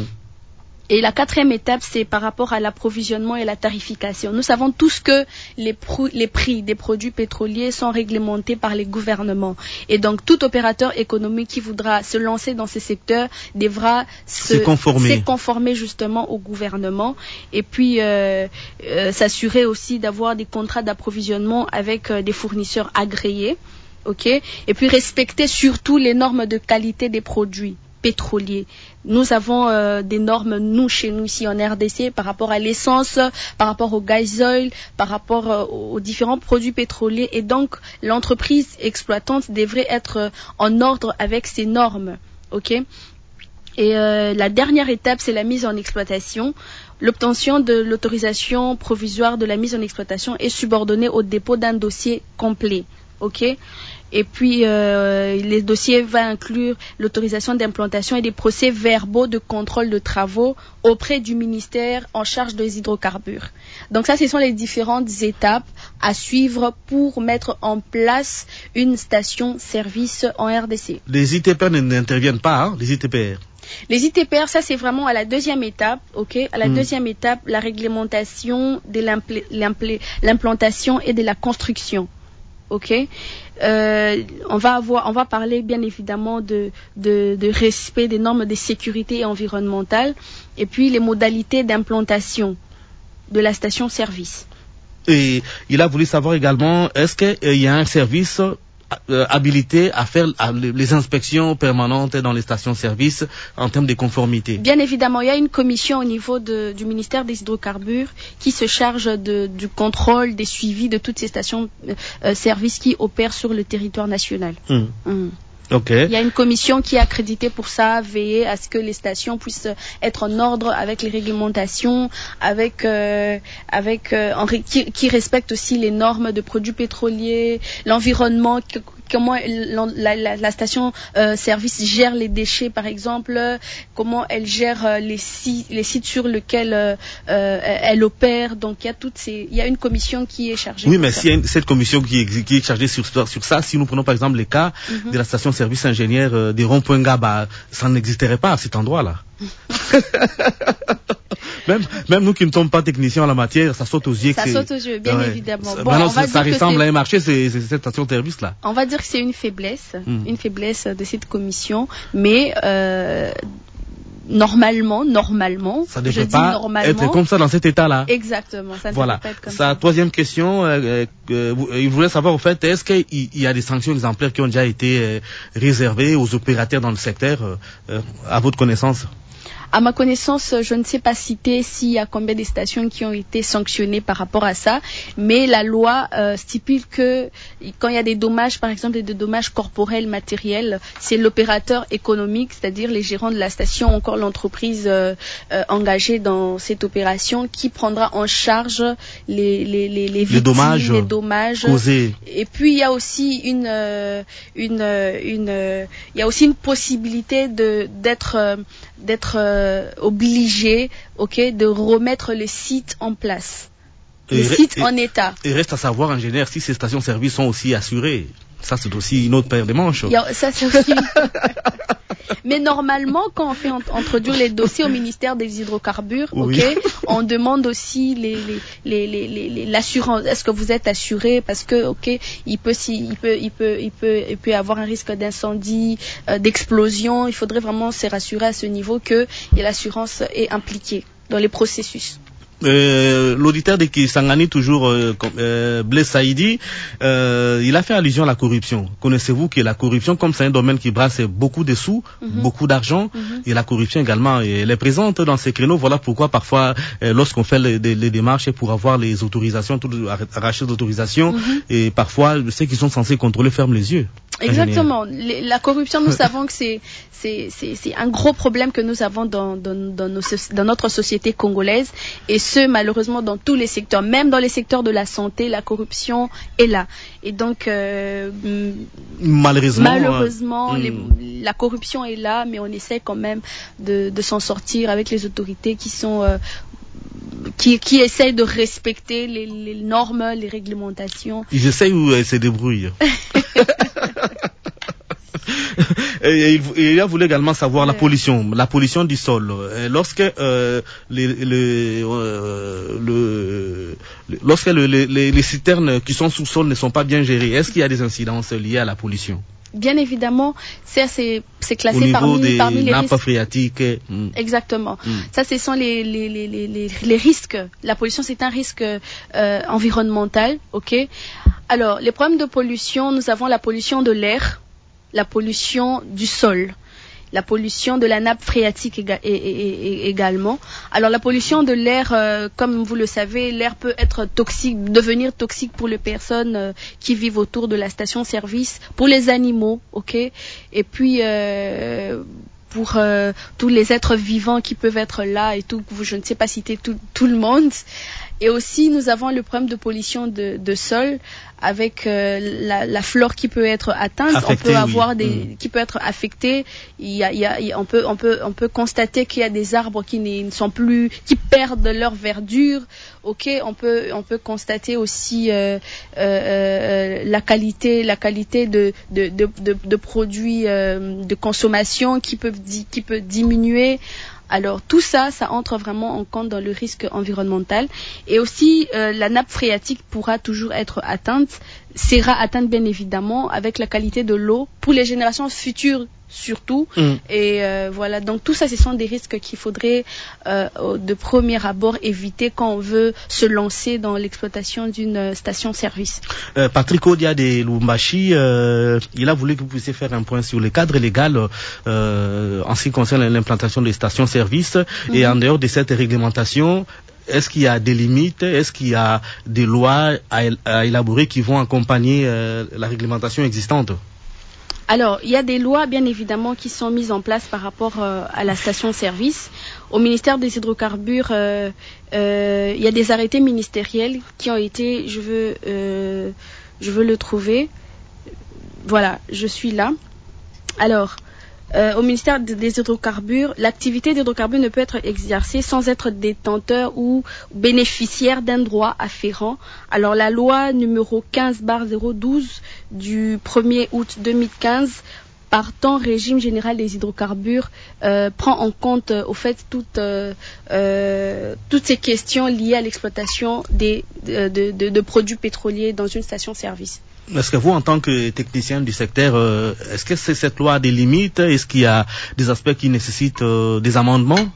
Et la quatrième étape, c'est par rapport à l'approvisionnement et la tarification. Nous savons tous que les, pr- les prix des produits pétroliers sont réglementés par les gouvernements. Et donc, tout opérateur économique qui voudra se lancer dans ces secteurs devra se, se conformer. se conformer justement au gouvernement. Et puis, euh, euh, s'assurer aussi d'avoir des contrats d'approvisionnement avec euh, des fournisseurs agréés. Okay ? Et puis, respecter surtout les normes de qualité des produits pétroliers. Nous avons euh, des normes, nous, chez nous, ici en R D C, par rapport à l'essence, par rapport au gasoil, par rapport euh, aux différents produits pétroliers. Et donc, l'entreprise exploitante devrait être euh, en ordre avec ces normes. Ok ? Et euh, la dernière étape, c'est la mise en exploitation. L'obtention de l'autorisation provisoire de la mise en exploitation est subordonnée au dépôt d'un dossier complet. Ok ? Et puis, euh, les dossiers vont inclure l'autorisation d'implantation et des procès-verbaux de contrôle de travaux auprès du ministère en charge des hydrocarbures. Donc ça, ce sont les différentes étapes à suivre pour mettre en place une station-service en R D C. Les I T P R n'interviennent pas, hein, les I T P R. Les I T P R, ça c'est vraiment à la deuxième étape, ok. À la mmh. deuxième étape, la réglementation de l'impl- l'impl- l'implantation et de la construction. Ok, euh, on va avoir, on va parler bien évidemment de, de, de respect des normes de sécurité environnementale et puis les modalités d'implantation de la station-service. Et il a voulu savoir également, est-ce qu'il euh, y a un service euh, habilité à faire à, les inspections permanentes dans les stations-service en termes de conformité? Bien évidemment, il y a une commission au niveau de, du ministère des hydrocarbures qui se charge de, du contrôle, des suivis de toutes ces stations-service euh, qui opèrent sur le territoire national. Mmh. Mmh. Okay. Il y a une commission qui est accréditée pour ça, veiller à ce que les stations puissent être en ordre avec les réglementations, avec, euh, avec, euh, en, qui, qui respecte aussi les normes de produits pétroliers, l'environnement, comment la, la, la station euh, service gère les déchets, par exemple, comment elle gère euh, les sites, les sites sur lesquels euh, euh, elle opère. Donc il y a toutes ces, il y a une commission qui est chargée. Oui, mais s'il y a une, cette commission qui est, qui est chargée sur, sur ça, si nous prenons par exemple les cas mm-hmm. de la station service ingénieur euh, des ronds-points Gaba, ça n'existerait pas à cet endroit-là. Même, même nous qui ne sommes pas techniciens en la matière, ça saute aux yeux. Ça que saute aux yeux, bien ouais. évidemment. Bon, Maintenant, ça, ça ressemble à un marché, c'est, c'est cette station-service-là. On va dire que c'est une faiblesse, mm. une faiblesse de cette commission, mais euh, normalement, normalement, ça ne je devrait dis pas normalement, être comme ça dans cet état-là. Exactement, ça ne voilà. devrait pas être comme Sa ça. troisième question, euh, euh, il voulait savoir au fait, est-ce qu'il y a des sanctions exemplaires qui ont déjà été euh, réservées aux opérateurs dans le secteur, euh, à votre connaissance? À ma connaissance, je ne sais pas citer s'il y a combien de stations qui ont été sanctionnées par rapport à ça, mais la loi euh, stipule que quand il y a des dommages, par exemple des dommages corporels, matériels, c'est l'opérateur économique, c'est-à-dire les gérants de la station, encore l'entreprise euh, euh, engagée dans cette opération, qui prendra en charge les, les, les, les victimes, les dommages, les dommages causés. Et puis il y a aussi une, euh, une, une, euh, il y a aussi une possibilité de d'être euh, d'être euh, obligé, ok, de remettre le site en place, le et site et, en état. Et reste à savoir, ingénieur, si ces stations-service sont aussi assurées. Ça, c'est aussi une autre paire de manches. A, ça, c'est aussi... Mais normalement, quand on fait ent- introduire les dossiers au ministère des hydrocarbures, oui. ok, on demande aussi les, les, les, les, les, les, l'assurance. Est-ce que vous êtes assuré? Parce que, ok, il peut, si, il peut, il peut, il peut, il peut y avoir un risque d'incendie, euh, d'explosion. Il faudrait vraiment se rassurer à ce niveau que l'assurance est impliquée dans les processus. Euh, l'auditeur de Kisangani, toujours euh, euh, Blaise Saïdi, euh, il a fait allusion à la corruption. Connaissez-vous que la corruption, comme c'est un domaine qui brasse beaucoup de sous, mm-hmm. beaucoup d'argent, mm-hmm. et la corruption également, elle est présente dans ces créneaux. Voilà pourquoi parfois, euh, lorsqu'on fait les, les, les démarches pour avoir les autorisations, tout, arracher les autorisations, mm-hmm. et parfois ceux qui sont censés contrôler ferment les yeux. Exactement. Les, la corruption, nous savons que c'est, c'est, c'est, c'est un gros problème que nous avons dans, dans, dans, nos, dans notre société congolaise, et ce, malheureusement, dans tous les secteurs. Même dans les secteurs de la santé, la corruption est là. Et donc, euh, malheureusement, malheureusement euh, les, la corruption est là, mais on essaie quand même de, de s'en sortir avec les autorités qui sont... Euh, Qui, qui essayent de respecter les, les normes, les réglementations. Ils essayent ou ils se débrouillent? Et il, il a voulu également savoir ouais. la pollution, la pollution du sol. Lorsque euh, les, les, euh, le, lorsque le, les, les citernes qui sont sous sol ne sont pas bien gérées, est-ce qu'il y a des incidences liées à la pollution? Bien évidemment, ça c'est, c'est classé au niveau parmi, des parmi les nappes risques phréatiques. Mm. Exactement. Mm. Ça, ce sont les, les, les, les, les risques. La pollution, c'est un risque euh, environnemental, ok. Alors, les problèmes de pollution, nous avons la pollution de l'air, la pollution du sol, la pollution de la nappe phréatique éga- et, et, et, également. Alors la pollution de l'air, euh, comme vous le savez, l'air peut être toxique, devenir toxique pour les personnes euh, qui vivent autour de la station-service, pour les animaux, ok. Et puis euh, pour euh, tous les êtres vivants qui peuvent être là et tout. Je ne sais pas citer tout, tout le monde. Et aussi, nous avons le problème de pollution de, de sol avec euh, la, la flore qui peut être atteinte. Affecté, on peut avoir oui. des, mmh. qui peut être affectée. Il y a, il y a, il y a, on peut, on peut, on peut constater qu'il y a des arbres qui ne sont plus, qui perdent leur verdure. Ok, on peut, on peut constater aussi euh, euh, euh, la qualité, la qualité de, de, de, de, de produits euh, de consommation qui peuvent, qui peut diminuer. Alors tout ça, ça entre vraiment en compte dans le risque environnemental. Et aussi, euh, la nappe phréatique pourra toujours être atteinte, sera atteinte bien évidemment avec la qualité de l'eau pour les générations futures surtout. Mm. Et euh, voilà, donc tout ça, ce sont des risques qu'il faudrait euh, de premier abord éviter quand on veut se lancer dans l'exploitation d'une station-service. Euh, Patrick Odia de Lumbashi, euh, il a voulu que vous puissiez faire un point sur le cadre légal euh, en ce qui concerne l'implantation des stations-service. Mm-hmm. Et en dehors de cette réglementation, est-ce qu'il y a des limites? Est-ce qu'il y a des lois à, à élaborer qui vont accompagner euh, la réglementation existante? Alors, il y a des lois, bien évidemment, qui sont mises en place par rapport euh, à la station-service. Au ministère des hydrocarbures, euh, euh, il y a des arrêtés ministériels qui ont été, je veux, euh, je veux le trouver, voilà, je suis là. Alors, euh, au ministère des hydrocarbures, l'activité d'hydrocarbures ne peut être exercée sans être détenteur ou bénéficiaire d'un droit afférent. Alors, la loi numéro quinze barre zéro douze du premier août deux mille quinze partant régime général des hydrocarbures euh, prend en compte euh, au fait toutes, euh, euh, toutes ces questions liées à l'exploitation des, de, de, de, de produits pétroliers dans une station-service. Est-ce que vous, en tant que technicien du secteur, euh, est-ce que c'est, cette loi a des limites? Est-ce qu'il y a des aspects qui nécessitent euh, des amendements?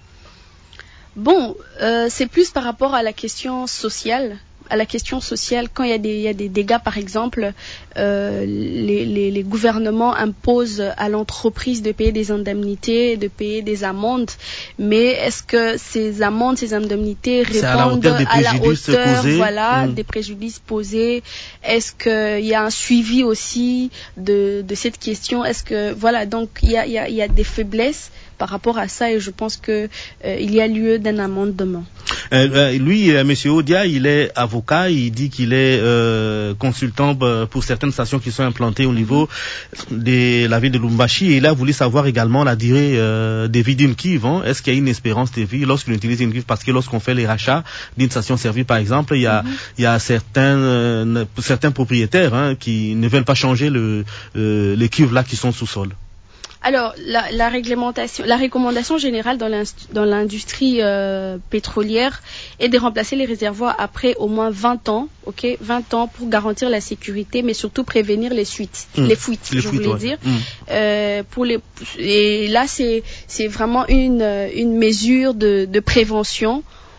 Bon, euh, c'est plus par rapport à la question sociale. À la question sociale, quand il y a des, il y a des dégâts, par exemple, euh, les, les, les gouvernements imposent à l'entreprise de payer des indemnités, de payer des amendes, mais est-ce que ces amendes, ces indemnités répondent à la hauteur, à la hauteur causés, voilà, mmh. des préjudices posés? Est-ce qu'il y a un suivi aussi de, de cette question? Est-ce que, voilà, donc il y a, il y a, il y a des faiblesses par rapport à ça et je pense que euh, il y a lieu d'un amendement. Euh, euh, lui, euh, Monsieur Odia, il est avocat, il dit qu'il est euh, consultant pour certaines stations qui sont implantées au niveau de la ville de Lubumbashi et il a voulu savoir également la durée euh, de vie d'une cuve. Hein. Est-ce qu'il y a une espérance de vie lorsqu'on utilise une cuve? Parce que lorsqu'on fait les rachats d'une station-service, par exemple, il y a, mm-hmm. il y a certains, euh, certains propriétaires hein, qui ne veulent pas changer le, euh, les cuves là qui sont sous sol. Alors, la, la réglementation, la recommandation générale dans l'industrie euh, pétrolière est de remplacer les réservoirs après au moins vingt ans, ok, vingt ans pour garantir la sécurité, mais surtout prévenir les fuites, mmh. les fuites, les je fuites, voulais ouais. dire. Mmh. Euh, pour les, et là, c'est c'est vraiment une une mesure de, de prévention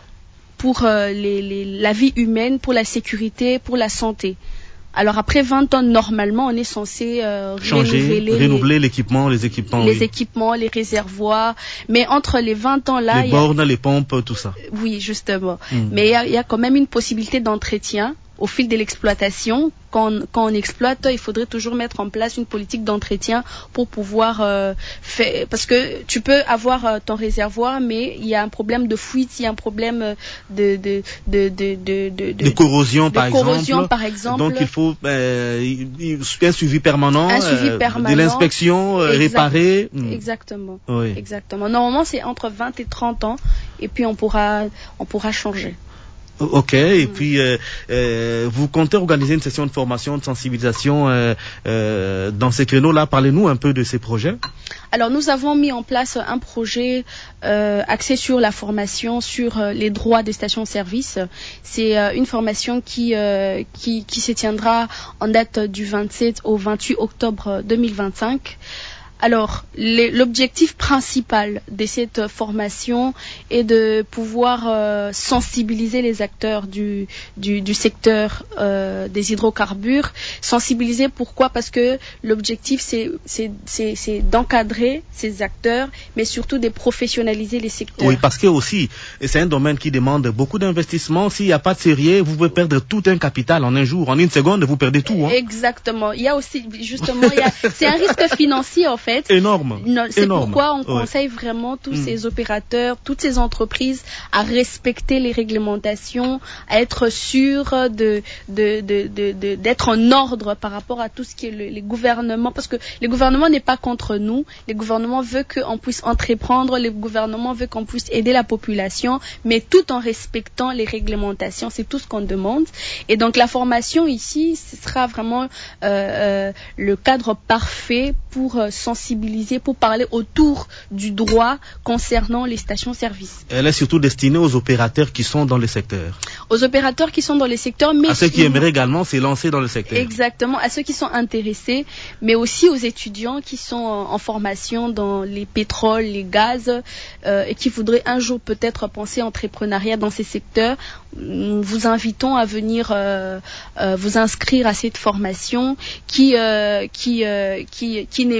pour euh, les, les, la vie humaine, pour la sécurité, pour la santé. Alors après vingt ans, normalement, on est censé euh, changer, renouveler, renouveler l'équipement, les équipements, les oui. équipements, les réservoirs. Mais entre les vingt ans là, les bornes, a... les pompes, tout ça. Oui, justement. Mmh. Mais il y a, y a quand même une possibilité d'entretien au fil de l'exploitation. Quand, quand on exploite, il faudrait toujours mettre en place une politique d'entretien pour pouvoir euh, faire, parce que tu peux avoir euh, ton réservoir, mais il y a un problème de fuite, il y a un problème de de de de de, de, de corrosion, de par, corrosion exemple. par exemple. Donc il faut euh, un suivi permanent, un suivi euh, permanent, de l'inspection, euh, exact, réparer. Exactement. Oui. Exactement. Normalement, c'est entre vingt et trente ans, et puis on pourra on pourra changer. Ok, et puis euh, euh, vous comptez organiser une session de formation, de sensibilisation euh, euh, dans ces créneaux-là. Parlez-nous un peu de ces projets. Alors nous avons mis en place un projet euh, axé sur la formation, sur euh, les droits des stations-service. C'est euh, une formation qui, euh, qui qui se tiendra en date du vingt-sept au vingt-huit octobre deux mille vingt-cinq. Alors, les, l'objectif principal de cette formation est de pouvoir euh, sensibiliser les acteurs du, du, du secteur euh, des hydrocarbures. Sensibiliser pourquoi? Parce que l'objectif, c'est, c'est, c'est, c'est d'encadrer ces acteurs, mais surtout de professionnaliser les secteurs. Oui, parce que aussi, c'est un domaine qui demande beaucoup d'investissement. S'il n'y a pas de sérieux, vous pouvez perdre tout un capital en un jour. En une seconde, vous perdez tout. Hein. Exactement. Il y a aussi, justement, il y a, c'est un risque financier, en fait. Fait. Énorme. Non, c'est Énorme. pourquoi on ouais. conseille vraiment tous mm. ces opérateurs, toutes ces entreprises à respecter les réglementations, à être sûrs de, de, de, de, de, d'être en ordre par rapport à tout ce qui est le, les gouvernements, parce que le gouvernement n'est pas contre nous, le gouvernement veut qu'on puisse entreprendre, le gouvernement veut qu'on puisse aider la population, mais tout en respectant les réglementations, c'est tout ce qu'on demande. Et donc la formation ici, ce sera vraiment euh, euh, le cadre parfait pour euh, sensibiliser, pour parler autour du droit concernant les stations-service. Elle est surtout destinée aux opérateurs qui sont dans le secteur. Aux opérateurs qui sont dans les secteurs, mais... À ceux qui aimeraient également s'élancer dans le secteur. Exactement, à ceux qui sont intéressés, mais aussi aux étudiants qui sont en, en formation dans les pétroles, les gaz, euh, et qui voudraient un jour peut-être penser entrepreneuriat dans ces secteurs. Nous vous invitons à venir euh, euh, vous inscrire à cette formation qui, euh, qui, euh, qui, qui ne prendra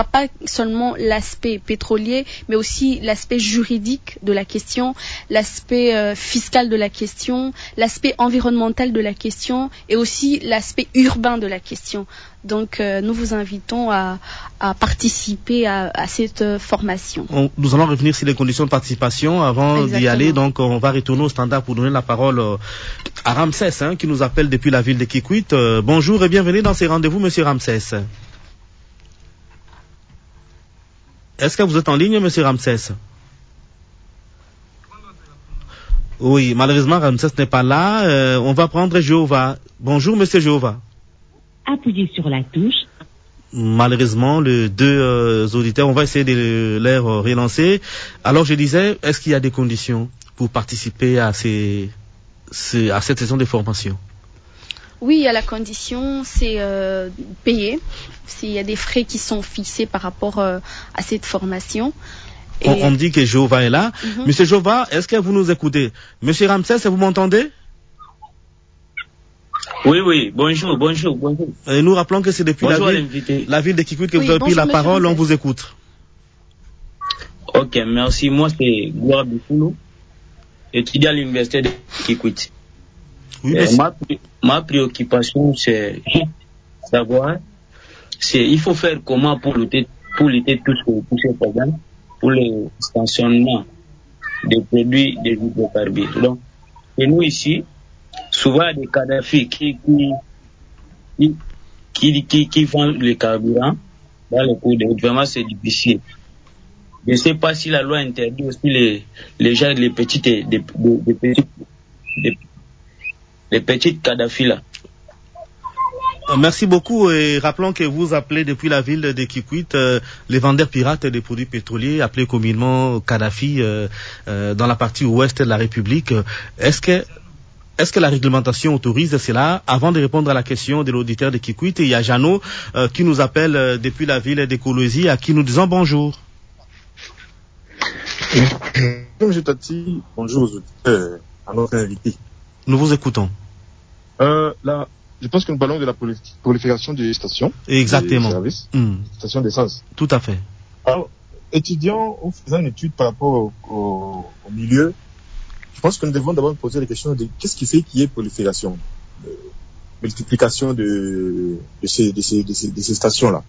pas seulement l'aspect pétrolier, mais aussi l'aspect juridique de la question, l'aspect euh, fiscal de la question, l'aspect environnemental de la question et aussi l'aspect urbain de la question. Donc, euh, nous vous invitons à, à participer à, à cette euh, formation. On, nous allons revenir sur les conditions de participation avant Exactement. d'y aller. Donc, on va retourner au standard pour donner la parole euh, à Ramsès, hein, qui nous appelle depuis la ville de Kikwit. Euh, bonjour et bienvenue dans ces rendez-vous, monsieur Ramsès. Est-ce que vous êtes en ligne, monsieur Ramsès? Oui, malheureusement, Ramsès n'est pas là. Euh, on va prendre Jéhovah. Bonjour, monsieur Jéhovah. Appuyez sur la touche. Malheureusement, les deux euh, auditeurs, on va essayer de les euh, relancer. Alors, je disais, est-ce qu'il y a des conditions pour participer à, ces, ces, à cette session de formation? Oui, il y a la condition, c'est euh, payer. S'il y a des frais qui sont fixés par rapport euh, à cette formation. Et... On, on me dit que Jéhovah est là. Mm-hmm. Monsieur Jéhovah, est-ce que vous nous écoutez? Monsieur Ramsès, vous m'entendez? Oui, oui, bonjour, bonjour, bonjour. Et nous rappelons que c'est depuis la ville, la ville de Kikwit que oui, vous avez pris la parole, on vous écoute. Ok, merci. Moi, c'est Gloire Bifoulou, étudiant à l'université de Kikwit. Oui, euh, ma, ma préoccupation, c'est savoir, c'est il faut faire comment pour lutter, pour lutter tous ces problèmes, pour le stationnement des produits des hydrocarbures. Donc, et nous ici, souvent des Kadhafi qui qui, qui, qui, qui font le carburant dans le cours de route. Vraiment, c'est difficile. Je ne sais pas si la loi interdit aussi les, les gens, les petites, des, des, des petites, des, les petites Kadhafi là. Merci beaucoup et rappelons que vous appelez depuis la ville de Kikwit euh, les vendeurs pirates des produits pétroliers, appelés communément Kadhafi euh, euh, dans la partie ouest de la République. Est-ce que Est-ce que la réglementation autorise cela? Avant de répondre à la question de l'auditeur de Kikwit, il y a Jeannot euh, qui nous appelle euh, depuis la ville de Kolosi, à qui nous disons bonjour. Bonjour M. Tati, bonjour aux auditeurs, à notre invité. Nous vous écoutons. Euh, là, je pense que nous parlons de la prolifération des stations. Exactement. Des services, mmh. stations d'essence. Tout à fait. Alors, étudiants, en faisant une étude par rapport au, au, au milieu, je pense que nous devons d'abord poser la question de qu'est-ce qui fait qu'il y ait prolifération, euh, multiplication de, de, ces, de, ces, de, ces, de ces stations-là.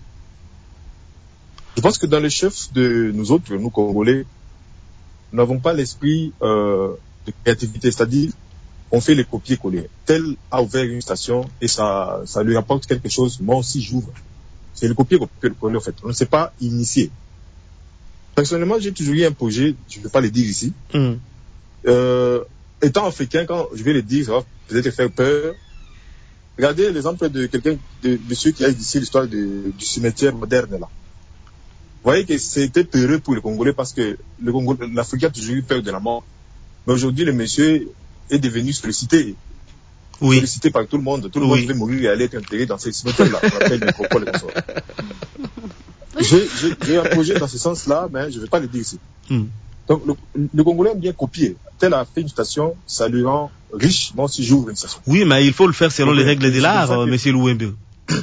Je pense que dans le chef de nous autres, nous Congolais, nous n'avons pas l'esprit euh, de créativité, c'est-à-dire on fait les copier-coller. Tel a ouvert une station et ça, ça lui rapporte quelque chose, moi aussi j'ouvre. C'est le copier-coller en fait. On ne s'est pas initié. Personnellement, j'ai toujours eu un projet, je ne peux pas le dire ici. Mm. Euh, étant africain, quand je vais le dire, ça va peut-être faire peur. Regardez l'exemple de quelqu'un, de monsieur qui a ici l'histoire du cimetière moderne là. Vous voyez que c'était peureux pour le Congolais parce que le Congo, l'Afrique a toujours eu peur de la mort. Mais aujourd'hui, le monsieur est devenu sollicité. Oui. Sollicité par tout le monde. Tout le oui. monde veut mourir et aller être enterré dans ces cimetières-là. On appelle le Congolais comme ça. J'ai, j'ai, j'ai un projet dans ce sens-là, mais je ne vais pas le dire ici. Mm. Donc, le, le Congolais aime bien copier. Tel a fait une station, ça lui rend riche. Moi aussi, j'ouvre une station. Oui, mais il faut le faire selon Donc, les règles de l'art, euh, monsieur Louembe.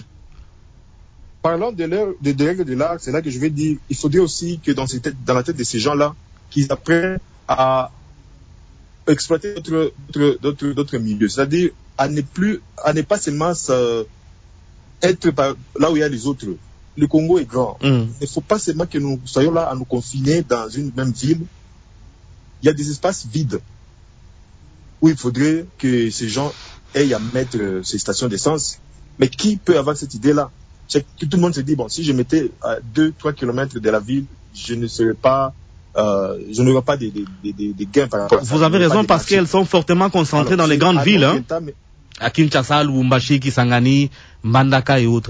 Parlant de, de, de règles de l'art, c'est là que je vais dire, il faudrait aussi que dans, ces têtes, dans la tête de ces gens-là, qu'ils apprennent à exploiter d'autres, d'autres, d'autres, d'autres milieux. C'est-à-dire à ne plus, à ne pas seulement ça, être par, là où il y a les autres. Le Congo est grand. Mm. Il ne faut pas seulement que nous soyons là à nous confiner dans une même ville. Il y a des espaces vides où il faudrait que ces gens aient à mettre euh, ces stations d'essence. Mais qui peut avoir cette idée-là? C'est que tout le monde se dit, bon, si je mettais à deux trois kilomètres de la ville, je ne serais pas, euh, je n'aurais pas des, des, des, des gains par rapport à ça. Vous avez raison parce qu'elles sont fortement concentrées Alors, dans les grandes villes, hein. État, mais... à Kinshasa, Lubumbashi, Kisangani, Mbandaka et autres.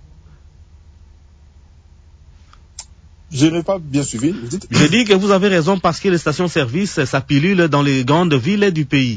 Je n'ai pas bien suivi. Vous dites... Je dis que vous avez raison parce que les stations-service, ça pilule dans les grandes villes du pays.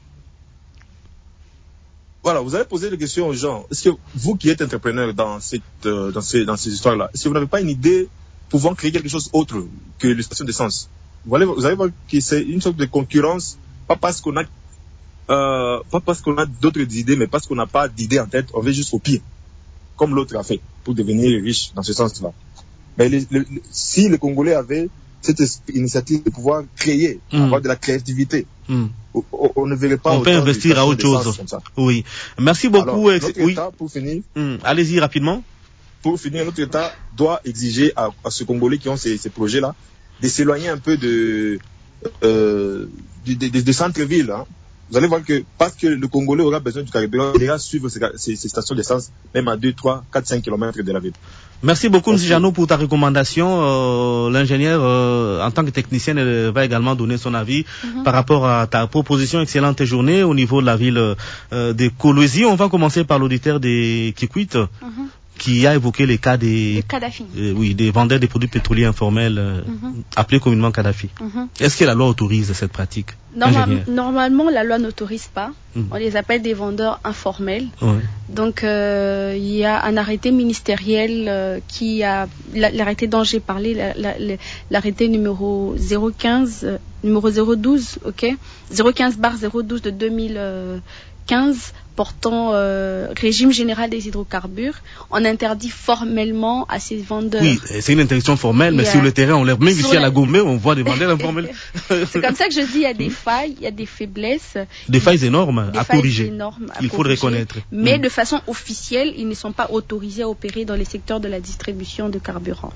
Voilà, vous avez posé des questions aux gens. Est-ce que vous qui êtes entrepreneur dans cette, euh, dans ces, dans ces histoires-là, est-ce que vous n'avez pas une idée pouvant créer quelque chose autre que les stations d'essence? Vous allez, vous allez voir que c'est une sorte de concurrence, pas parce qu'on a, euh, pas parce qu'on a d'autres idées, mais parce qu'on n'a pas d'idées en tête, on veut juste copier, comme l'autre a fait, pour devenir riche dans ce sens-là. Mais les, le, si le Congolais avait cette initiative de pouvoir créer, mm. avoir de la créativité, mm. on, on ne verrait pas. On peut investir à autre chose. Oui. Merci beaucoup. Alors, notre oui. État, pour finir. Mm. Allez-y rapidement. Pour finir, notre État doit exiger à, à ce Congolais qui ont ces, ces projets-là de s'éloigner un peu de, euh, de, de, de, de centre-ville. Hein. Vous allez voir que parce que le Congolais aura besoin du carburant, il ira suivre ces, ces, ces stations d'essence même à deux, trois, quatre, cinq kilomètres de la ville. Merci beaucoup, M. Jano, pour ta recommandation. Euh, l'ingénieur, euh, en tant que technicien, euh, va également donner son avis mm-hmm. par rapport à ta proposition. Excellente journée au niveau de la ville euh, de Kolwezi. On va commencer par l'auditeur des Kikwit. Mm-hmm. qui a évoqué les cas des, euh, oui, des vendeurs des produits pétroliers informels, euh, mm-hmm. appelés communément Kadhafi. Mm-hmm. Est-ce que la loi autorise cette pratique? Normal, Normalement, la loi n'autorise pas. Mm. On les appelle des vendeurs informels. Ouais. Donc, euh, il y a un arrêté ministériel euh, qui a... L'arrêté dont j'ai parlé, la, la, l'arrêté numéro zéro quinze, euh, numéro zéro douze, ok, zéro quinze barre zéro douze de deux mille quinze, portant euh, régime général des hydrocarbures, on interdit formellement à ces vendeurs. Oui, c'est une interdiction formelle, mais a... sur le terrain, on lève même ici la... à la Gomé, on voit des vendeurs informels. C'est comme ça que je dis, il y a des failles, il y a des faiblesses. Des failles énormes des à failles corriger. Énormes à il faut corriger, le reconnaître. Mais mmh. de façon officielle, ils ne sont pas autorisés à opérer dans les secteurs de la distribution de carburant.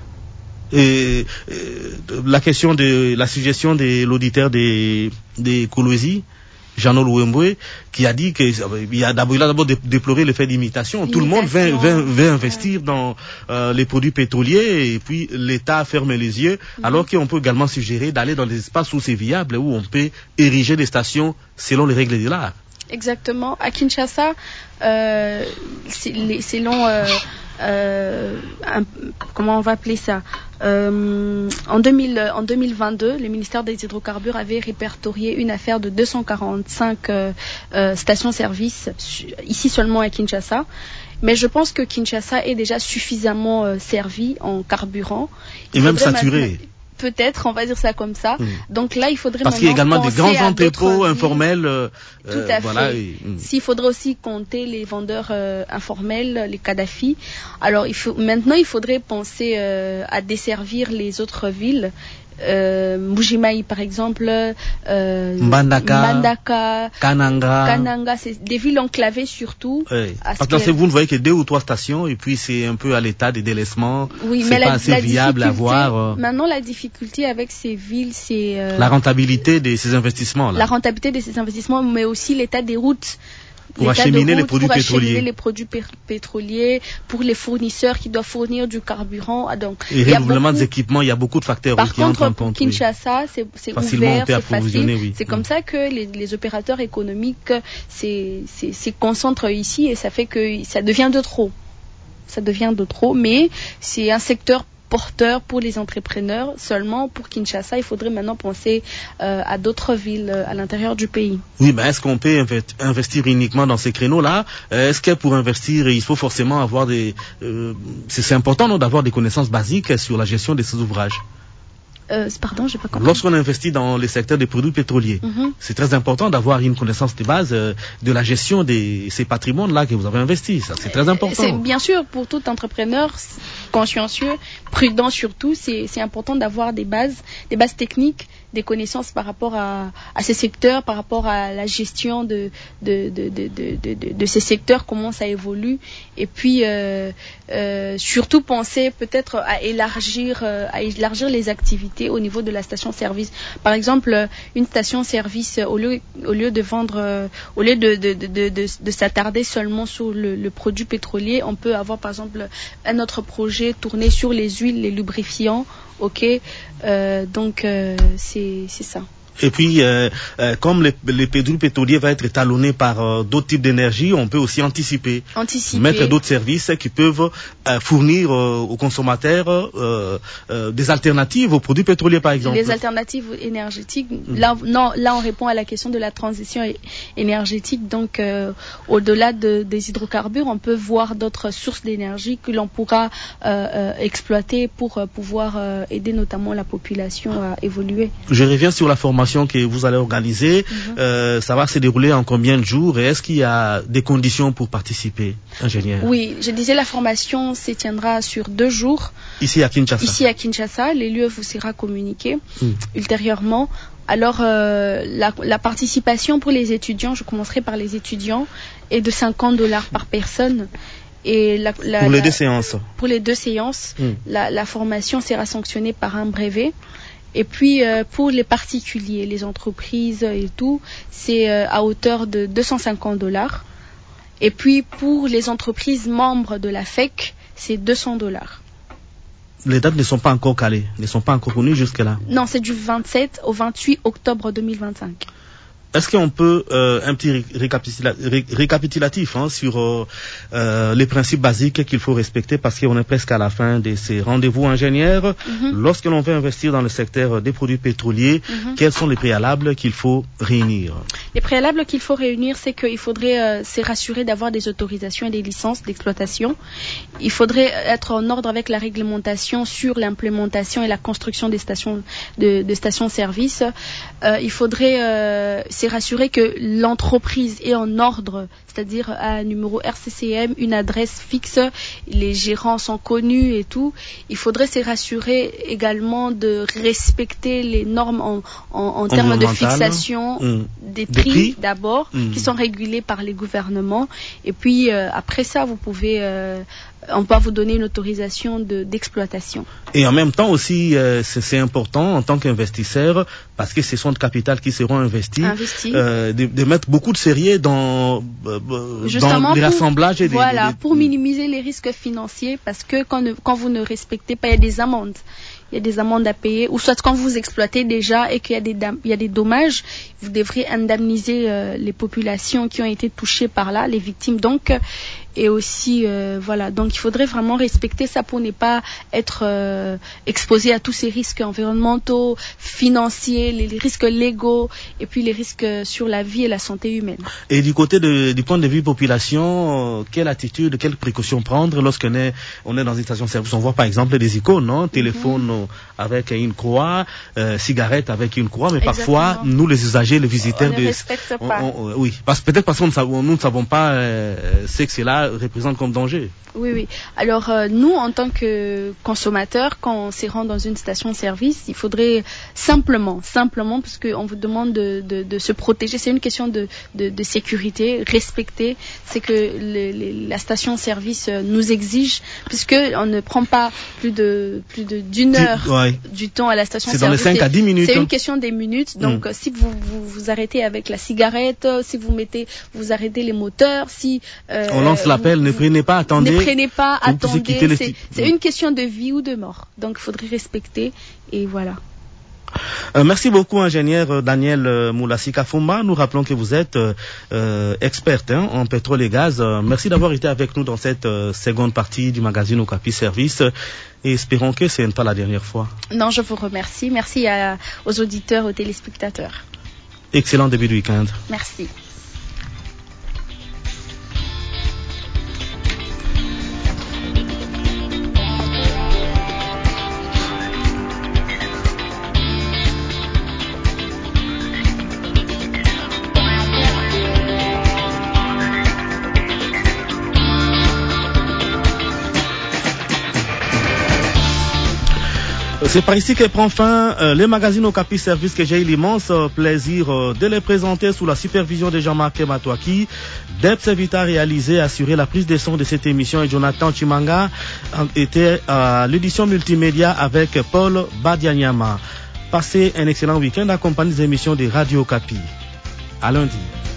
Et euh, la question de la suggestion de l'auditeur des des Kolwezi, Jean-Noël Ouemboué, qui a dit qu'il y a d'abord, il a d'abord déploré le fait d'imitation. Tout le monde veut, veut, veut investir ouais. dans euh, les produits pétroliers et puis l'État ferme les yeux, mmh. alors qu'on peut également suggérer d'aller dans des espaces où c'est viable, où on peut ériger des stations selon les règles de l'art. Exactement. À Kinshasa, euh, selon... Euh, Euh, un, comment on va appeler ça euh, en, deux mille, en deux mille vingt-deux, le ministère des hydrocarbures avait répertorié une affaire de deux cent quarante-cinq euh, euh, stations-service ici seulement à Kinshasa. Mais je pense que Kinshasa est déjà suffisamment euh, servi en carburant. Et même saturé. Peut-être, on va dire ça comme ça. Mmh. Donc là, il faudrait parce qu'il y a également des grands entrepôts informels. Euh, Tout à voilà, fait. Et, mmh. S'il faudrait aussi compter les vendeurs euh, informels, les Kadhafi. Alors il faut, maintenant, il faudrait penser euh, à desservir les autres villes. Euh, Mbujimayi par exemple, euh, Mbandaka, Mbandaka, Kananga, Kananga, c'est des villes enclavées surtout. Oui. Parce que vous ne voyez que deux ou trois stations et puis c'est un peu à l'état des délaissements. Oui, c'est mais pas la, assez la viable à voir. Euh... Maintenant, la difficulté avec ces villes, c'est euh, la rentabilité de ces investissements. Là. La rentabilité de ces investissements, mais aussi l'état des routes. Pour acheminer, route, les produits pour pétroliers. acheminer les produits pétroliers, pour les fournisseurs qui doivent fournir du carburant. Ah, donc, et renouvellement beaucoup... des équipements, il y a beaucoup de facteurs Par oui, contre, qui entrent en pour compte. Kinshasa, oui. c'est ouvert, c'est facile. Oui. C'est comme ça que les, les opérateurs économiques se concentrent ici et ça fait que ça devient de trop. Ça devient de trop, mais c'est un secteur porteur pour les entrepreneurs. Seulement pour Kinshasa, il faudrait maintenant penser euh, à d'autres villes euh, à l'intérieur du pays. Oui, mais est-ce qu'on peut investir uniquement dans ces créneaux-là? Est-ce que pour investir, il faut forcément avoir des... Euh, c'est important non, d'avoir des connaissances basiques sur la gestion de ces ouvrages? Euh, pardon, j'ai pas compris. Lorsqu'on investit dans les secteurs des produits pétroliers, mm-hmm. c'est très important d'avoir une connaissance de base euh, de la gestion de ces patrimoines-là que vous avez investis. Ça, c'est très important. C'est bien sûr pour tout entrepreneur consciencieux, prudent surtout, c'est important d'avoir des bases, des bases techniques, des connaissances par rapport à, à ces secteurs, par rapport à la gestion de de de de de, de, de, de ces secteurs, comment ça évolue, et puis euh, euh, surtout penser peut-être à élargir euh, à élargir les activités au niveau de la station-service. Par exemple, une station-service, au lieu, au lieu de vendre, euh, au lieu de, de, de, de, de, de s'attarder seulement sur le, le produit pétrolier, on peut avoir par exemple un autre projet tourné sur les huiles, les lubrifiants, ok, euh, donc euh, c'est ça. Et puis, euh, euh, comme les, les produits pétroliers vont être étalonnés par euh, d'autres types d'énergie, on peut aussi anticiper, anticiper. mettre d'autres services qui peuvent euh, fournir euh, aux consommateurs euh, euh, des alternatives aux produits pétroliers, par exemple. Les alternatives énergétiques. Mmh. Là, non, là, on répond à la question de la transition énergétique. Donc, euh, au-delà de, des hydrocarbures, on peut voir d'autres sources d'énergie que l'on pourra euh, euh, exploiter pour euh, pouvoir euh, aider notamment la population à évoluer. Je reviens sur la formation formation que vous allez organiser, mm-hmm. euh, ça va se dérouler en combien de jours et est-ce qu'il y a des conditions pour participer, ingénieur? Oui, je disais la formation se tiendra sur deux jours. Ici à Kinshasa. Ici à Kinshasa, les lieux vous sera communiqué mm. ultérieurement. Alors, euh, la, la participation pour les étudiants, je commencerai par les étudiants, est de cinquante dollars par personne. Et la, la, pour les la, deux séances. Pour les deux séances, mm. la, la formation sera sanctionnée par un brevet. Et puis, euh, pour les particuliers, les entreprises et tout, c'est euh, à hauteur de deux cent cinquante dollars. Et puis, pour les entreprises membres de la F E C, c'est deux cents dollars. Les dates ne sont pas encore calées, ne sont pas encore connues jusque-là. Non, c'est du vingt-sept au vingt-huit octobre deux mille vingt-cinq. Est-ce qu'on peut euh, un petit récapitula- ré- récapitulatif hein, sur euh, euh, les principes basiques qu'il faut respecter parce qu'on est presque à la fin de ces rendez-vous ingénieurs. Mm-hmm. Lorsque l'on veut investir dans le secteur des produits pétroliers, mm-hmm. quels sont les préalables qu'il faut réunir? Les préalables qu'il faut réunir, c'est qu'il faudrait euh, se rassurer d'avoir des autorisations et des licences d'exploitation. Il faudrait être en ordre avec la réglementation sur l'implémentation et la construction des stations de, de stations-service. Euh, il faudrait euh, c'est rassurer que l'entreprise est en ordre, c'est-à-dire à un numéro R C C M, une adresse fixe, les gérants sont connus et tout. Il faudrait se rassurer également de respecter les normes en, en, en termes de fixation mmh. des prix, prix d'abord, mmh. qui sont régulés par les gouvernements. Et puis euh, après ça, vous pouvez... Euh, on peut vous donner une autorisation de, d'exploitation. Et en même temps aussi, euh, c'est, c'est important en tant qu'investisseur, parce que ce sont de capital qui seront investis, euh, de, de mettre beaucoup de sérieux dans, euh, dans les rassemblages. Et voilà, des, des... pour minimiser les risques financiers, parce que quand, ne, quand vous ne respectez pas, il y a des amendes. Il y a des amendes à payer, ou soit quand vous exploitez déjà et qu'il y a des, il y a des dommages, vous devrez indemniser euh, les populations qui ont été touchées par là, les victimes donc, et aussi, euh, voilà, donc il faudrait vraiment respecter ça pour ne pas être euh, exposé à tous ces risques environnementaux, financiers, les, les risques légaux, et puis les risques sur la vie et la santé humaine. Et du côté de, du point de vue population, euh, quelle attitude, quelles précautions prendre lorsqu'on est, on est dans une station-service? On voit par exemple des icônes, non? Téléphone mm-hmm. avec une croix, euh, cigarette avec une croix, mais Exactement. Parfois, nous les usagers, les visiteurs... On ne des, respecte on, pas. On, oui, parce, peut-être parce que nous, nous ne savons pas euh, ce que cela représente comme danger. Oui, oui. Alors, euh, nous, en tant que consommateurs, quand on se rend dans une station-service, il faudrait simplement, simplement, parce qu'on vous demande de, de, de se protéger, c'est une question de, de, de sécurité, respecter, c'est que le, le, la station-service nous exige, puisqu'on ne prend pas plus de plus de d'une heure du, ouais. du temps à la station-service. C'est dans les cinq à dix minutes. C'est une question des minutes. Donc, mm. si vous, vous vous arrêtez avec la cigarette, si vous mettez, vous arrêtez les moteurs, si euh, on lance l'appel, vous, ne prenez pas, attendez. Ne prenez pas, attendez. C'est, les... c'est une question de vie ou de mort. Donc, il faudrait respecter. Et voilà. Euh, merci beaucoup, ingénieur Daniel euh, Moulasika Fumba. Nous rappelons que vous êtes euh, experte hein, en pétrole et gaz. Euh, merci d'avoir été avec nous dans cette euh, seconde partie du magazine Okapi Service. Et espérons que ce n'est pas la dernière fois. Non, je vous remercie. Merci à, aux auditeurs, aux téléspectateurs. Excellent début de week-end. Merci. C'est par ici que prend fin euh, les magazines Okapi Service que j'ai eu l'immense euh, plaisir euh, de les présenter sous la supervision de Jean-Marc Matouaki. Deb Sevita réalisé, assuré la prise de son de cette émission et Jonathan Chimanga était à l'édition multimédia avec Paul Badianyama. Passez un excellent week-end accompagné des émissions de Radio Okapi. À lundi.